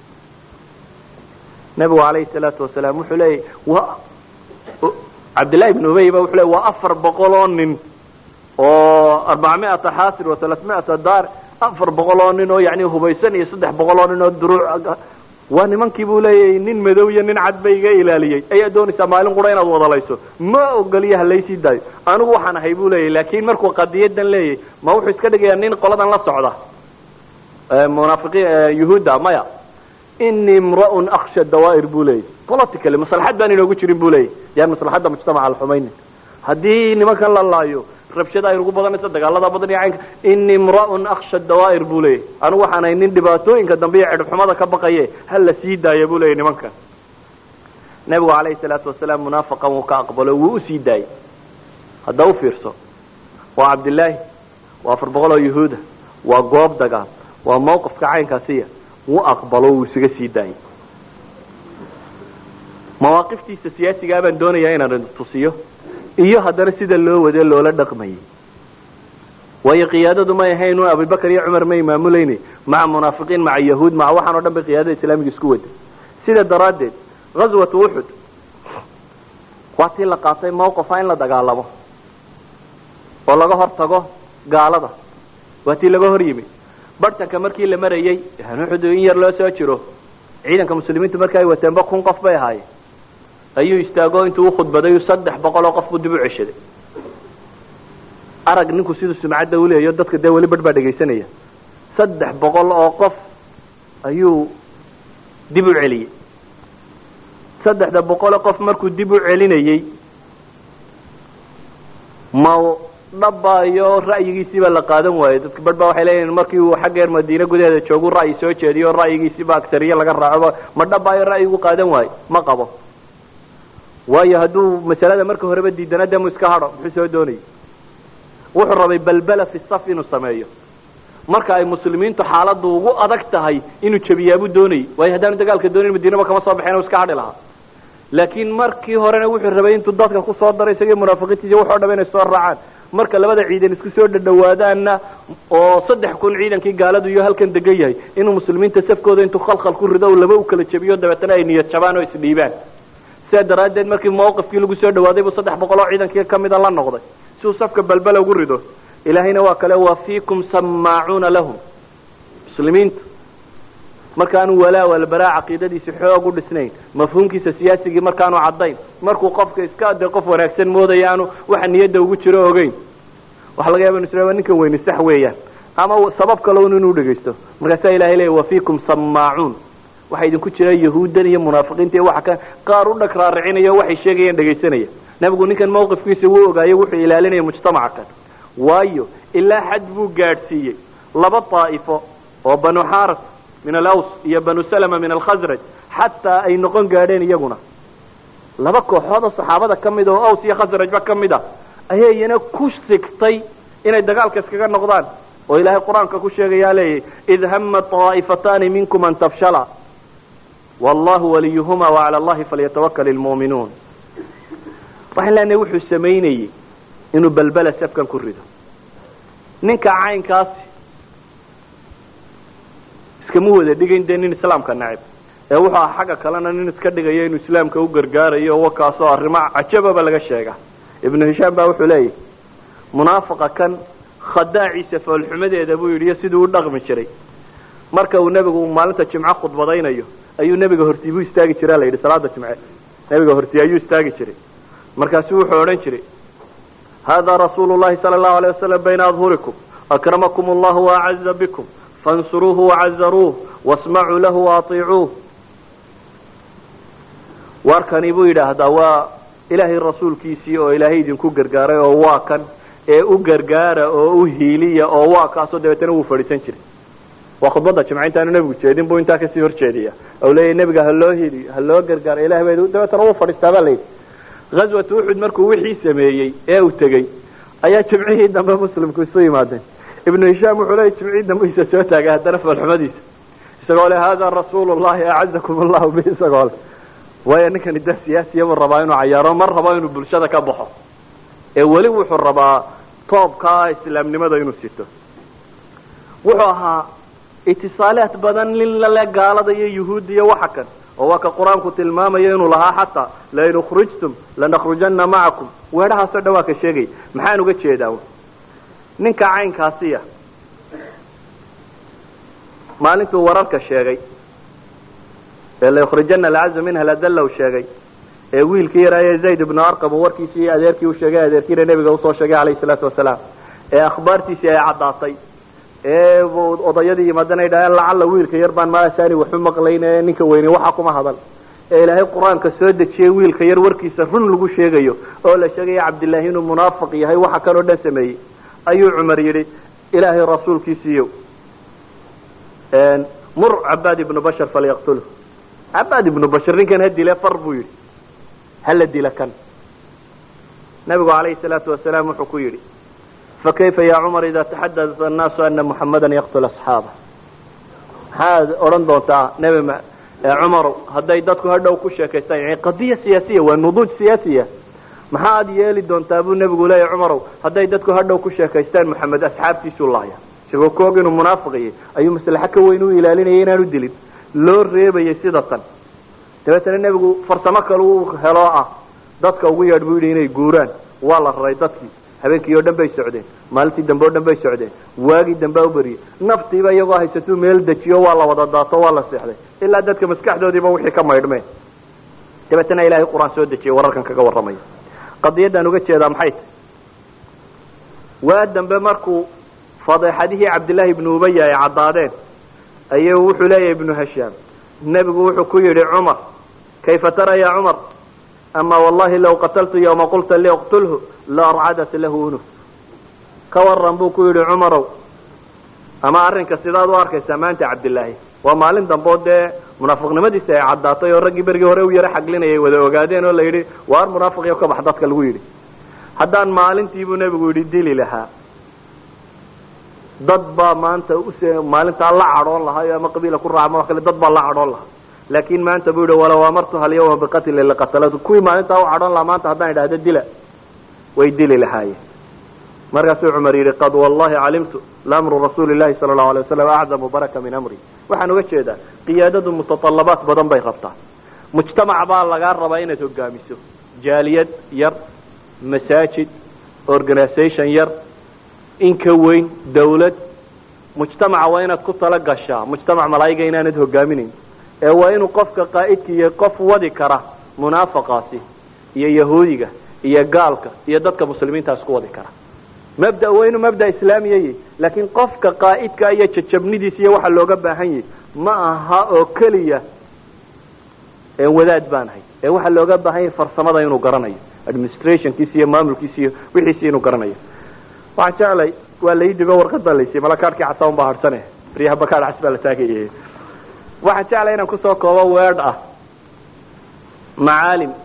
nabigu calayhi salaatu wasalaam wuxuu leeyahay cabdillahi ibn ubay ba wuxuu leeyahay waa 400 oo nin oo 400 xaasir wa 300 daar 400 oo nin oo yani hubaysan iyo 300 oo nin oo duruuc waa nimankii buu leeyahay nin madow iyo nin cad bay iga ilaaliyay ayaa doonaysaa maalin qura inaad wadalayso ma ogoliya halaysi daayo anigu waxaan ahay buu leeyahay laakiin markuu qadiyadan leeyahay ma wuxuu iska dhigayaa nin qoladan la socda munaafiqiin yuhuudda maya inni imra'un akhsha dawaa'ir buu leeyahay politically maslaxad baan inoogu jirin buu leeyahay yaan maslaxadda mujtamaca al-xumaynin haddii nimankan la laayo rabshada ay ugu badanayso dagaalada badan iyo caynka inni imra'un akhsha dawaa'ir buu leeyahay anigu waxaan ahay nin dhibaatooyinka dambe iyo cidhxumada ka baqaye hal la sii daaya buu leeyahay nimankan nabigu calayhi salaatu wasalaam munaafiqan wuu ka aqbalo wuu u sii daayay hadda u fiirso waa cabdillaahi waa 400 oo yuhuuda waa goob dagaal waa mowqifka caynkaasiya wuu aqbalo wuu isaga sii daayay mawaaqiftiisa siyaasigaa baan doonayaa inaan tusiyo iyo haddana sida loo wade loola dhaqmayay waayo qiyaadadu may ahayn abubakar iyo cumar may maamulayni maca munaafiqiin maca yahuud maca waxaan oo dhan bay qiyaadada islaamiga isku waday sida daraaddeed ghaswatu uxud waa tii la qaatay mawqifa in la dagaalamo oo laga hortago gaalada waa tii laga hor yimi bartanka markii la marayay Uxud in yar loo soo jiro ciidanka muslimiintu markay wateenba 1000 qof bay ahaayeen ayuu istaago intuu khudbaday 300 qof buu dib u ceshaday arag ninku sidoo sumcada u leeyahay dadka wali badba dhageysanaya 300 oo qof ayuu dib u celiyay 300 qof markuu dib u celinayay ma dhabayo ra'yigiisa la qaadan waayay dadka badba waxay leeyihiin markii uu xaggeer Madiina gudaheeda joogo ra'yi soo jeediyo ra'yigiisa aktariya laga raaco ma dhabayo ra'yigu qaadan waayay ma qabo waayo haduu masalada marka horeba diidana damo iska haro wuxuu soo doonay wuxuu rabay balbala fi saf inuu sameeyo marka ay muslimiintu xaaladu ugu adag tahay inuu jabiyaabu doonay way hadaan dagaalka doonin Madiina kama soo baxeen oo iska hadhi lahaa laakiin markii horena wuxuu rabay intuu dadka ku soo daray isagii munaafiqiintiisa wuxuu dhameeyay soo raacaan marka labada ciidan isku soo dhawaadaana oo 3,000 ciidankii gaaladu iyo halkan degan yahay inuu muslimiinta safkooda intuu khalkhal ku rido laba u kala jabiyo dabeetana ay niyad jabaan oo isdhiibaan سيدرادين مركي موقف كي لغو سو دواday bu 300 ciidankii kamida la noqday soo safka balbala ugu rido ilaahina waa kale waa fiikum sama'una lahum muslimiin markaan wala wal baraa aqeedadiisa xoog u dhisnayn mafhuumkiisa siyaasiga markaan u cadayn markuu qofka iska aday qof wanaagsan moodayaanu waxa niyada ugu jiro ogeyn waxa laga yaabaa inuu ninka weyn sax weeyaan ama sabab kale inuu dhageysto markaas ilaahay leeyahay wa fiikum sama'un waxa idinku jira yahuudan iyo munaafiqiinta waxa ka qaar u dhakraaricinayo waxay sheegayeen dhageysanaya nabigu ninkan mowqifkiisa uu ogaayay wuxuu ilaalinayay mujtamaca waayo ilaa xad buu gaadhsiiyay laba taa'ifo oo banu xaaris min al-aws iyo banu salama min al-khazraj hatta ay noqon gaadheen iyaguna laba kooxood oo saxaabada kamid oo aws iyo khazraj ba kamid ah ayayna ku sigtay inay dagaalka iskaga noqdaan oo ilaahay quraanka ku sheegaya leeyahay id hamma taa'ifatan minkum an tafshala والله وليهما وعلى الله فليتوكل المؤمنون waxaan wuxuu sameeyay inuu balbala safkan ku rido ninka caynkaas iska wada dhigay in islaamka nacib ee wuxuu xaga kalena nin iska dhigay inuu islaamka u gargaarayo oo kaasoo arrimo cajababa laga sheega ibn hisham baa wuxuu leeyahay munaafiqa kan khadaaciisa falxumadeeda buu yiri sidoo u dhaqmi jiray marka uu nabigu maalinta jimca khudbadaynayo ayuu nabiga hortii buu istaagi jiray la yiri salaada jimca nabiga hortii ayuu istaagi jiray markaas wuxuu oran jiray hada rasuulullaahi sallallahu alayhi wasallam bayna adhurikum akramakum allah wa a'azza bikum fansuruhu wa 'azzaruhu wasma'u lahu wa ati'uhu warkani buu yiraahdaa waa ilaahay rasuulkiisii oo ilaahay idinku gargaaray oo waa kan ee u gargaara oo u hiiliya oo waa kaasoo dabeetana uu fadhiisan jiray وخطبه جمعينta aanu nabigu jeedin buu inta ka sii hor jeediya oo leeyahay nabiga haloo gargaar ilaahay bay dabeetana uu fadhiistaa leeyahay غزوة أحد markuu wixii sameeyay ee uu tagay ayaa jimcihii dambe muslimku soo yimaadeen ibn hisham wuxuu leeyahay jimcihii dambe isa soo taagay hadana falxumadiisa isagoo leeyahay hada rasuulullaahi a'azzakum allah bi isagoo way ninkan ida siyaasiya uu rabaa inuu cayaaro mar rabaa inuu bulshada ka baxo ee wali wuxuu rabaa toobka islaamnimada inuu sito wuxuu ahaa اتصالات بدن لله قالده يهود iyo waxa kan oo waa ka quraanku tilmaamayo inuu lahaa hatta la in khurujtum lanakhrujanna ma'akum weeraha soo dhawaa ka sheegay maxaan uga jeedaa ninka caynkaasiya maalintuu wararka sheegay ee la khurujana la'azm minha la dalla sheegay ee wiilkii yaray Zayd ibn Arqam warkiisii adeerkii uu sheegay adeerkii nabiga uu soo sheegay alayhi salatu wasalaam ee akhbaartiisii ay cadaatay ee odayadii madana dhaayeen lacala wiilka yar baan ma asaani wuxuu maqlaynay ninka weyni waxa kuma hadal ee ilaahay quraanka soo dejiyay wiilka yar warkiisa run lagu sheegayo oo la sheegay Abdullah inuu munaafiq yahay waxa kale oo dhan sameeyay ayuu Umar yiri ilaahay rasuulkiisiyo mur Abad ibn Bashar falyaqtulu Abad ibn Bashar ninkan hadii la farbu yiri hal dilakan nabiga alayhi salatu wasalaam wuxuu ku yiri فكيف يا عمر إذا تحدث الناس أن محمدا يقتل أصحابه هذا أورندوتا نبي عمر هذا يدك هذا وكشة كيسان يعني قضية سياسية والنضوج سياسية ما هذا يالي دون تابو النبي يقول يا عمر هذا يدك هذا وكشة كيسان محمد أصحابتي سو الله يا شو كوجن ومنافقين أي مسألة حكوا وينو إلى لين ينالو الدليل لور ريبة يسيدة تبتل النبي يقول فرسمك له هراء دتك ويا دبولين يجوران والله رأيتك habeenkii oo dhan bay socdeen maalintii dambe oo dhan bay socdeen waagii dambe u bariyay naftiiba iyagoo haysatuu meel dejiyo waa la wada daato waa la seexday ilaa dadka maskaxdoodiiba wixii ka maydhmeen dabeetana ilaahay qur-aan soo dejiyey wararkan kaga warramaya qadiyaddaan uga jeedaa maxay tahay waa dambe markuu fadeexadihii cabdillaahi ibnu ubaya ay caddaadeen ayuu wuxuu leeyahay ibnu hashaam nebigu wuxuu ku yidhi cumar kayfa tara ya cumar ama wallahi law qataltu yawma qulta liuqtulhu la arcadat lahu unuf ka waran buu ku yidhi cumarow ama arrinka sidaad u arkaysaa maanta cabdillaahi waa maalin dambe oo dee munaafiqnimadiisa ay caddaatay oo raggii berigii hore u yaro xaglinayay wada ogaadeen oo la yidhi waar munaafiqiyo ka bax dadka lagu yidhi haddaan maalintiibuu nebigu yidhi dili lahaa dad baa maanta maalintaa la cadhoon lahaa ama qabiila ku raacma kale dad baa la cadhoon lahaa laakiin maanta buu yidhi walaw amartuha alyawma biqatli laqatalatu kuwii maalintaa u cadhoon lahaa maanta haddaan idhahdo dila way dili lahaayeen markaasuu cumar yidhi qad wallahi calimtu laamru rasuuli llahi sala allahu alay wasalam acdamu baraka min amri waxaan uga jeedaa qiyaadadu mutatallabaat badan bay qabtaa mujtamac baa lagaa rabaa inaad hogaamiso jaaliyad yar masaajid organisation yar inka weyn dawlad mujtamaca waa inaad ku tala gashaa mujtamac malaa'iga inaanad hogaaminayn ee waa inuu qofka qaa'idka iyo qof wadi kara munaafaqaasi iyo yahuudiga iyo gaalka iyo dadka muslimiintaas ku wadi kara mabda waa inuu mabda islaamiya yahay laakiin qofka qaa'idka iyo jajabnidiisa iyo waxa looga baahan yahay ma aha oo keliya wadaad baanahay ee waxa looga baahan yahay farsamada inuu garanayo administrationkiisa iyo maamulkiisa iyo wixiisa inuu garanayo waxaan jeclay waa la idigo warqad baa laysay malakaadkii casaan baa harsanay riyaha bakaad cas baa la taagayay waxaan jeclay inaan kusoo koobo weerd ah macaalim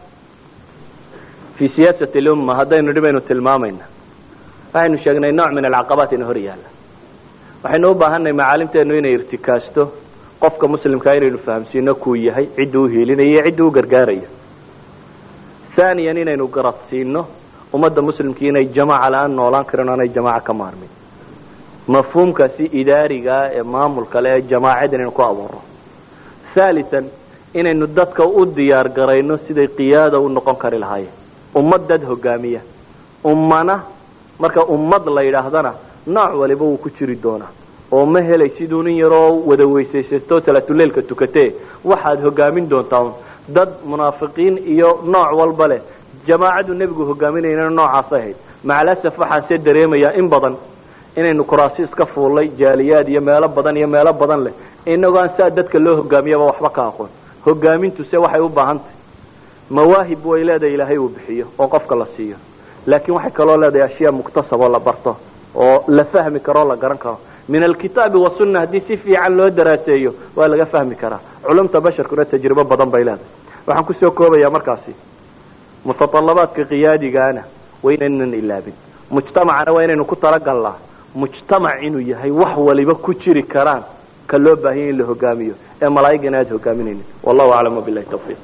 fi siyaasati lumma haddaynu dhibaynu tilmaamayna waxaynu sheegnay nooc min alcaqabaat ina hor yaalla waxaynu u baahanay macaalimteenu inay irtikaasto qofka muslimkaa inaynu fahamsiino kuu yahay cidda u hiilinaya iyo cidda u gargaaraya haaniyan inaynu garadsiino ummadda muslimkii inay jamaaca la-aan noolaan karin o anay jamaaca ka maarmin mafhuumkaasi idaarigaa ee maamulka le ee jamaacad inaynu ku abuuro haalitan inaynu dadka u diyaar garayno siday qiyaada u noqon kari lahaayeen ummad dad hogaamiya ummana marka ummad la yidhaahdana nooc waliba wuu ku jiri doonaa oo ma helay siduu nin yaroo wada weysaysaystoo salaatuleilka tukatee waxaad hogaamin doontaa dad munaafiqiin iyo nooc walba leh jamaacadu nebigu hogaaminayna noocaas ahayd macalasaf waxaan see dareemayaa in badan inaynu kuraasi iska fuullay jaaliyaad iyo meelo badan leh inagoo aan saa dadka loo hogaamiyaba waxba ka aqoon hogaamintuse waxay u baahan tahay mawaahib way leedahay ilaahay uu bixiyo oo qofka la siiyo laakiin waxay kaloo leedahay ashyaa muktasaboo la barto oo la fahmi karoo la garan karo min alkitaabi wasunna haddii si fiican loo daraaseeyo waa laga fahmi karaa culumta basharkuna tajribo badan bay leedahay waxaan kusoo koobayaa markaasi mutatallabaadka qiyaadigaana waa inaynan ilaabin mujtamacana waa inaynu ku talagalnaa mujtamac inuu yahay wax waliba ku jiri karaan ka loo baahanya in la hogaamiyo ee malaa'igana aad hogaaminaynin wallahu aclam wabillahi tawfiiq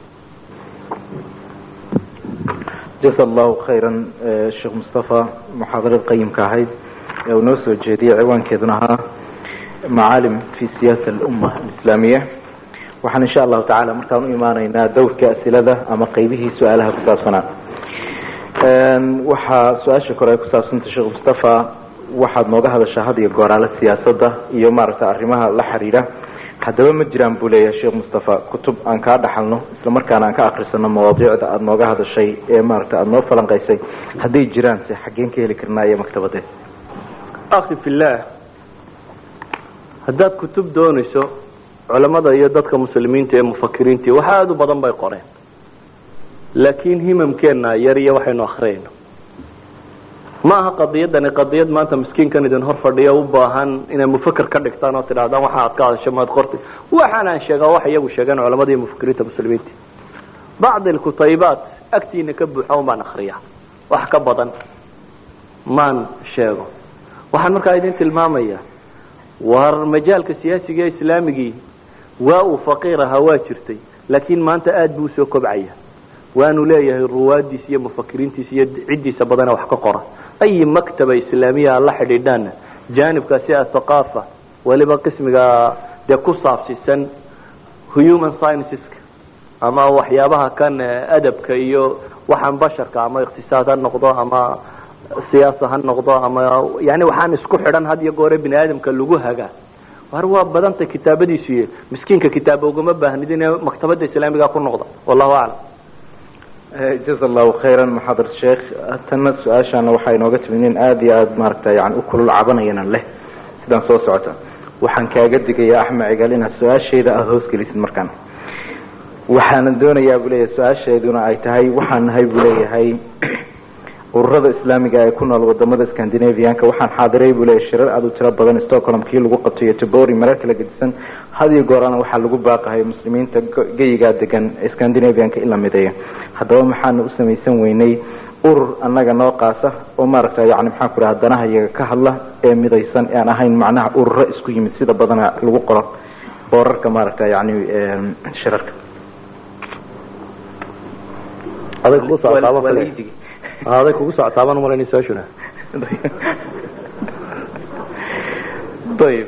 jasa allahu khayran sheekh mustafa muxaadarad qayimka ahayd ee uu noo soo jeediyey ciwaankeeduna ahaa macaalim fi siyaasa alumma alislaamiya waxaan insha allahu tacala markaan u imaanaynaa dowrka asilada ama qaybihii su-aalaha ku saabsanaa waxaa su-aasha kore ay ku saabsantay sheekh mustafa waxaad nooga hadashaa had iyo gooraale siyaasadda iyo maaragtay arrimaha la xidhiidha haddaba ma jiraan buu leeyahay sheekh mustafa kutub aan kaa dhaxalno isla markaana aan ka akrisano mawaadiicda aada nooga hadashay ee maaragtay aada noo falanqaysay hadday jiraan se xaggeen ka heli karnaa iyo maktabadee akhi fillah haddaad kutub doonayso culamada iyo dadka muslimiinta ee mufakiriintii waxa aada u badan bay qoreen laakiin himamkeenna yar iyo waxaynu akhriyayno ma aha qadiyadani qadiyad maanta miskiinkan idin hor fadhiya u baahan inay mufaker ka dhigtaan oo tidhahdaan waxa aad ka hadasho maad qortay waxaan aan sheegaa wax iyagu sheegaan culamada iyo mufakiriinta muslimiinta bacdi alkutaybaat agtiina ka buuxa un baan akriyaa wax ka badan maan sheego waxaan markaa idin tilmaamayaa war majaalka siyaasiga ee islaamigii waa uu faqiir ahaa waa jirtay laakiin maanta aada buu usoo kobcaya waanu leeyahay ruwaadiisa iyo mufakiriintiisa iyo ciddiisa badana wax ka qora ay maktaba islaamiya la xidhiidhaana jaanibkaasi athaqaafa waliba qismiga dee ku saabsiisan human scienceska ama waxyaabaha kan adabka iyo waxaan basharka ama iqtisaad ha noqdo ama siyaasa ha noqdo ama yani waxaan isku xidhan had iyo goore bini aadamka lagu hagaa war waa badanta kitaabadiisu iyo miskiinka kitaaba ugama baahnid in maktabada islaamiga ku noqda wallahu a'lam جزا الله خيرا محاضر الشيخ تنا سؤاشنا waxay nooga timinin aad iyo aad maaragtay yani u kulul cabanayna leh sidaan soo socota waxaan kaaga digayaa Axmed Cigaal inaad su'aasheeda aad hoos gelisid markaan waxaan doonayaa buleeyahay su'aasheeduna ay tahay waxaan nahay buleeyahay ururada islaamiga ee ku nool wadamada Scandinavian-ka waxaan xaadiray buleeyahay shirar aad u tiro badan Stockholm-kii lagu qabtay Göteborg marar kala gedisan hadiyo goorana waxa lagu baaqahay muslimiinta geyiga degan Scandinavian-ka ila mideeyo haddaba maxaan u samaysan weynay urur annaga noo qaasa oo maaragtay yani maxaan ku rahaa danaha iyaga ka hadla ee midaysan aan ahayn macnaha ururo isku yimid sida badana lagu qoro boorarka maaragtay yani shirarka adag kugu socotaaban umalayna su-aashuna ayib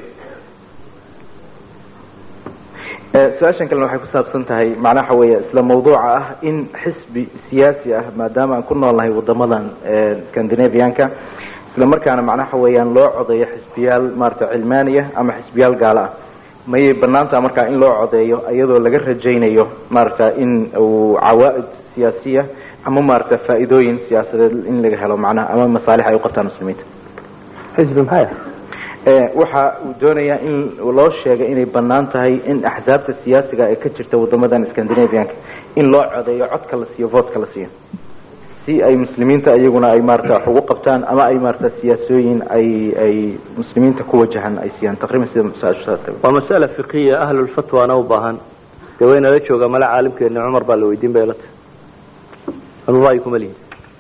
su-aashan kalena waxay ku saabsan tahay macnaha weeye isla mawduuca ah in xisbi siyaasi ah maadaama aan ku noolnahay wadamadan Scandinavian-ka isla markaana macnaha weeyaan loo codeeyo xisbiyaal maaragtay cilmaaniya ama xisbiyaal gaala ah mayay banaanta markaa in loo codeeyo iyadoo laga rajaynayo maaragtay in uu cawaa'id siyaasiya ama maaragtay faa'iidooyin siyaasadeed in laga helo macnaha ama masaalix ay u qabtaan muslimiinta xisbi maxay waxa uu doonayaa in loo sheego inay banaan tahay in axsaabta siyaasiga ee ka jirta wadamadan Scandinavian-ka in loo codeeyo codka la siiyo vote-ka la siiyo si ay muslimiinta iyaguna ay maaragtay wax ugu qabtaan ama ay maaragtay siyaasooyin ay muslimiinta ku wajahan ay siiyaan taqriiban sida masaa'ishaadka waa mas'ala fiqhiya ahlul fatwana u baahan dawayna la jooga mala caalimkeena Umar baa la weydiin bay la tahay ra'aykum ali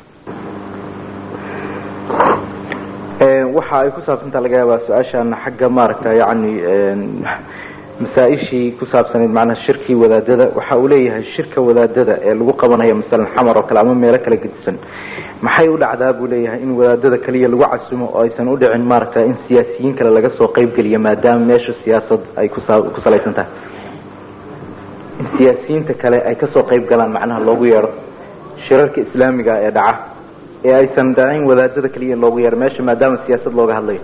waxa ay ku saabsantaa laga yaabaa su-aashan xagga maaragtay yani masaa-ishii ku saabsaneyd macnaha shirkii wadaadada waxa uu leeyahay shirka wadaadada ee lagu qabanayo masalan xamar oo kale ama meelo kala gedisan maxay u dhacdaa buu leeyahay in wadaadada kaliya lagu casumo oo aysan u dhicin maaragtay in siyaasiyiin kale laga soo qayb geliyo maadaama meesha siyaasad ay ku salaysan tahay in siyaasiyiinta kale ay ka soo qayb galaan macnaha loogu yeero shirarka islaamiga ee dhaca ee aysan dhacin wadaadada kaliya loogu yeero meesha maadaama siyaasad looga hadlayo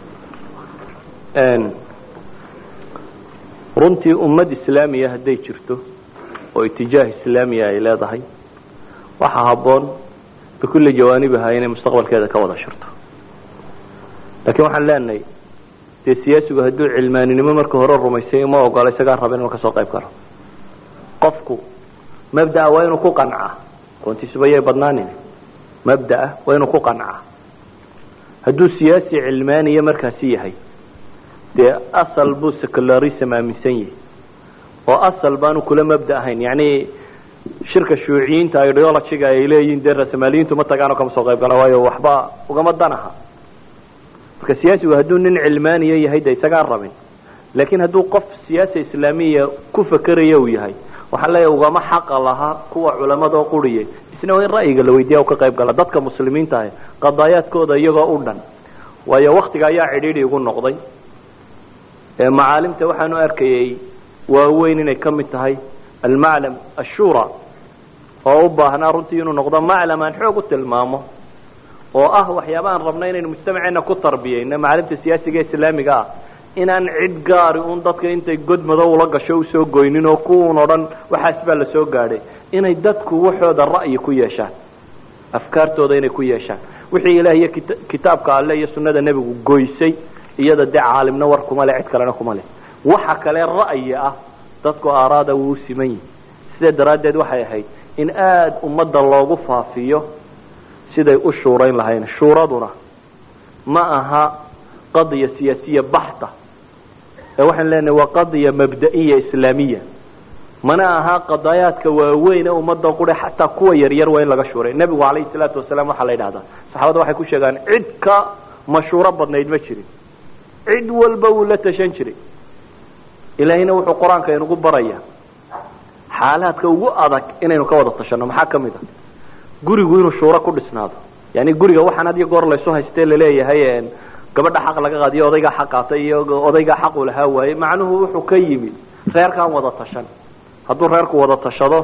runtii ummad islaamiya hadday jirto oo itijaah islaamiya ay leedahay waxaa habboon bikulli jawaanibiha inay mustaqbalkeeda ka wada shirto laakiin waxaan leenahay dee siyaasigu hadduu cilmaaninimo marka hore rumaysay ma ogola isagaan raba inuu ka soo qayb galo qofku mabda'a waa inuu ku qancaa runtiisuba yay badnaanin mabda'a waa inuu ku qancaa hadduu siyaasi cilmaaniya markaasi yahay dee asal buu secularism aaminsan yahay oo asal baanu kula mabda ahayn yani shirka shuuciyiinta ideologiga ay leeyihiin dee rasmaaliyiintu ma tagaano kama soo qayb gala waayo waxba ugama danaha marka siyaasigu hadduu nin cilmaaniya yahay dee isagaan rabin laakiin hadduu qof siyaasa islaamiya ku fakeraya uu yahay waxaan leeyahay ugama xaqa lahaa kuwa culamada oo quriyay isna waa in ra'yiga la weydiiya ka qayb gala dadka muslimiinta ah qadaayaadkooda iyagoo u dhan waayo waqtiga ayaa cidhiidhi ugu noqday macaalimta waxaanu arkayay waaweyn inay ka mid tahay almaclam ashura oo u baahnaa runtii inuu noqdo maclam aan xoog u tilmaamo oo ah waxyaaba aan rabna inaynu mujtamaceena ku tarbiyeyno macaalimta siyaasiga islaamiga ah inaan cid gaari un dadka intay god madow ula gasho usoo goynin oo kuun o dhan waxaas baa la soo gaadhay inay dadku waxooda ra'yi ku yeeshaan afkaartooda inay ku yeeshaan wixii ilaah iyo kitaabka alle iyo sunnada nebigu goysay iyada dee caalimna war kuma leh cid kalena kuma leh waxa kale ra'yi ah dadku aaraada wuu siman yihin sidaa daraaddeed waxay ahayd in aada ummadda loogu faafiyo siday u shuurayn lahayn shuuraduna ma aha qadiya siyaasiya baxta ee waxaan leenahay waa qadiya mabda'iya islaamiya mana aha qadaayaadka waaweyn ee ummadda qura xataa kuwa yaryar waa in laga shuuray nebigu calayhi salaatu wasalaam waxaa la yidhahdaa saxaabada waxay ku sheegaan cid ka mashhuuro badnayd ma jirin cid walba wuu la tashan jiray ilaahayna wuxuu qur-aanka inugu baraya xaalaadka ugu adag inaynu ka wada tashanno maxaa ka mid a gurigu inuu shuuro ku dhisnaado yani guriga waxaan had iyo goor laysu haystee laleeyahay gabadha xaq laga qaadiyo odaygaa xaq qaatay iyo odaygaa xaq u lahaa waayey macnuhu wuxuu ka yimid reerkaan wada tashan hadduu reerku wada tashado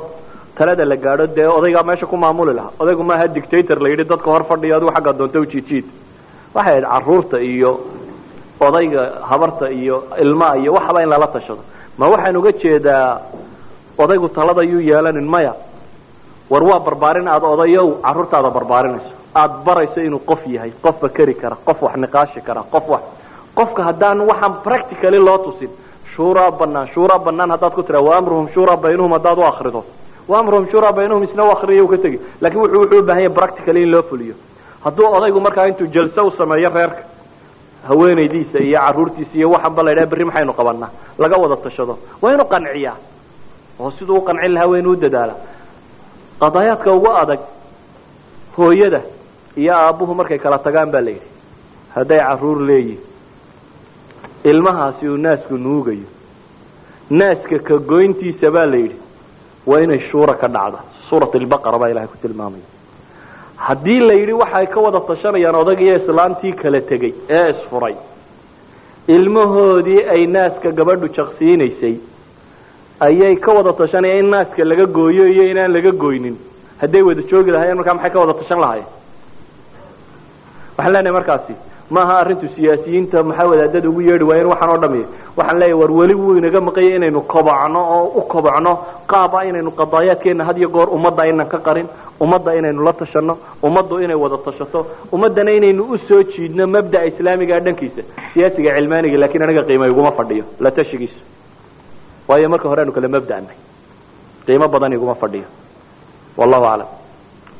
talada la gaadho dee odaygaa meesha ku maamuli lahaa. odaygu maaha dictator la yidhi dadka hor fadhiyo adigu xagga doonta ujiidjiid. waxay ahayd carruurta iyo odayga habarta iyo ilmaha iyo waxba in lala tashado. ma waxaan uga jeedaa odaygu talada yuu yeelanin? maya, war waa barbaarin aada odayow carruurtaada barbaarinayso, aada barayso inuu qof yahay, qof fakeri kara, qof wax niqaashi kara, qofka haddaan waxaan practically loo tusin shuuraa banaan haddaad ku tiraa waamruhum shuuraa baynahum haddaad u akrido waamruhum shuuraa baynahum isna u akriyo u ka tegi. laakiin wuxuu u baahan yahay practically in loo fuliyo. hadduu odaygu markaa intuu jalso u sameeyo reerka haweenaydiisa iyo carruurtiisa iyo waxaanba la yidhaha berri maxaynu qabanaa laga wada tashado, waa inuu qanciyaa oo siduu u qancin lahaa waa inuu dadaala. qadaayaadka ugu adag hooyada iyo aabbuhu markay kala tagaan baa la yidhi hadday carruur leeyihin ilmahaasi uu naasku nuugayo naaska ka goyntiisa baa la yidhi waa inay shuura ka dhacda. suurat albaqara baa ilahay ku tilmaamaya. haddii la yidhi waxay ka wada tashanayaan odag iyo islaantii kala tegey ee isfuray ilmahoodii ay naaska gabadhu jaqsiinaysay ayay ka wada tashanayaan in naaska laga gooyo iyo inaan laga goynin. hadday wada joogi lahaayeen markaa maxay ka wada tashan lahaayeen? waxaan leenahay markaasi maaha arrintu siyaasiyiinta maxaa wadaadada ugu yeedhi waayeen waxaan oo dhami. waxaan leeyahay war weli wuu inaga maqaya inaynu kobacno oo u kobacno qaaba inaynu qadaayaadkeena had iyo goor ummadda aynan ka qarin, ummadda inaynu la tashano, ummaddu inay wada tashato, ummaddana inaynu u soo jiidno mabda'a islaamiga dhankiisa. siyaasiga cilmaaniga laakiin aniga qiimo iguma fadhiyo la tashigiisu, waayo marka hore aanu kala mabda'nay qiimo badan iguma fadhiyo. wallahu aclam.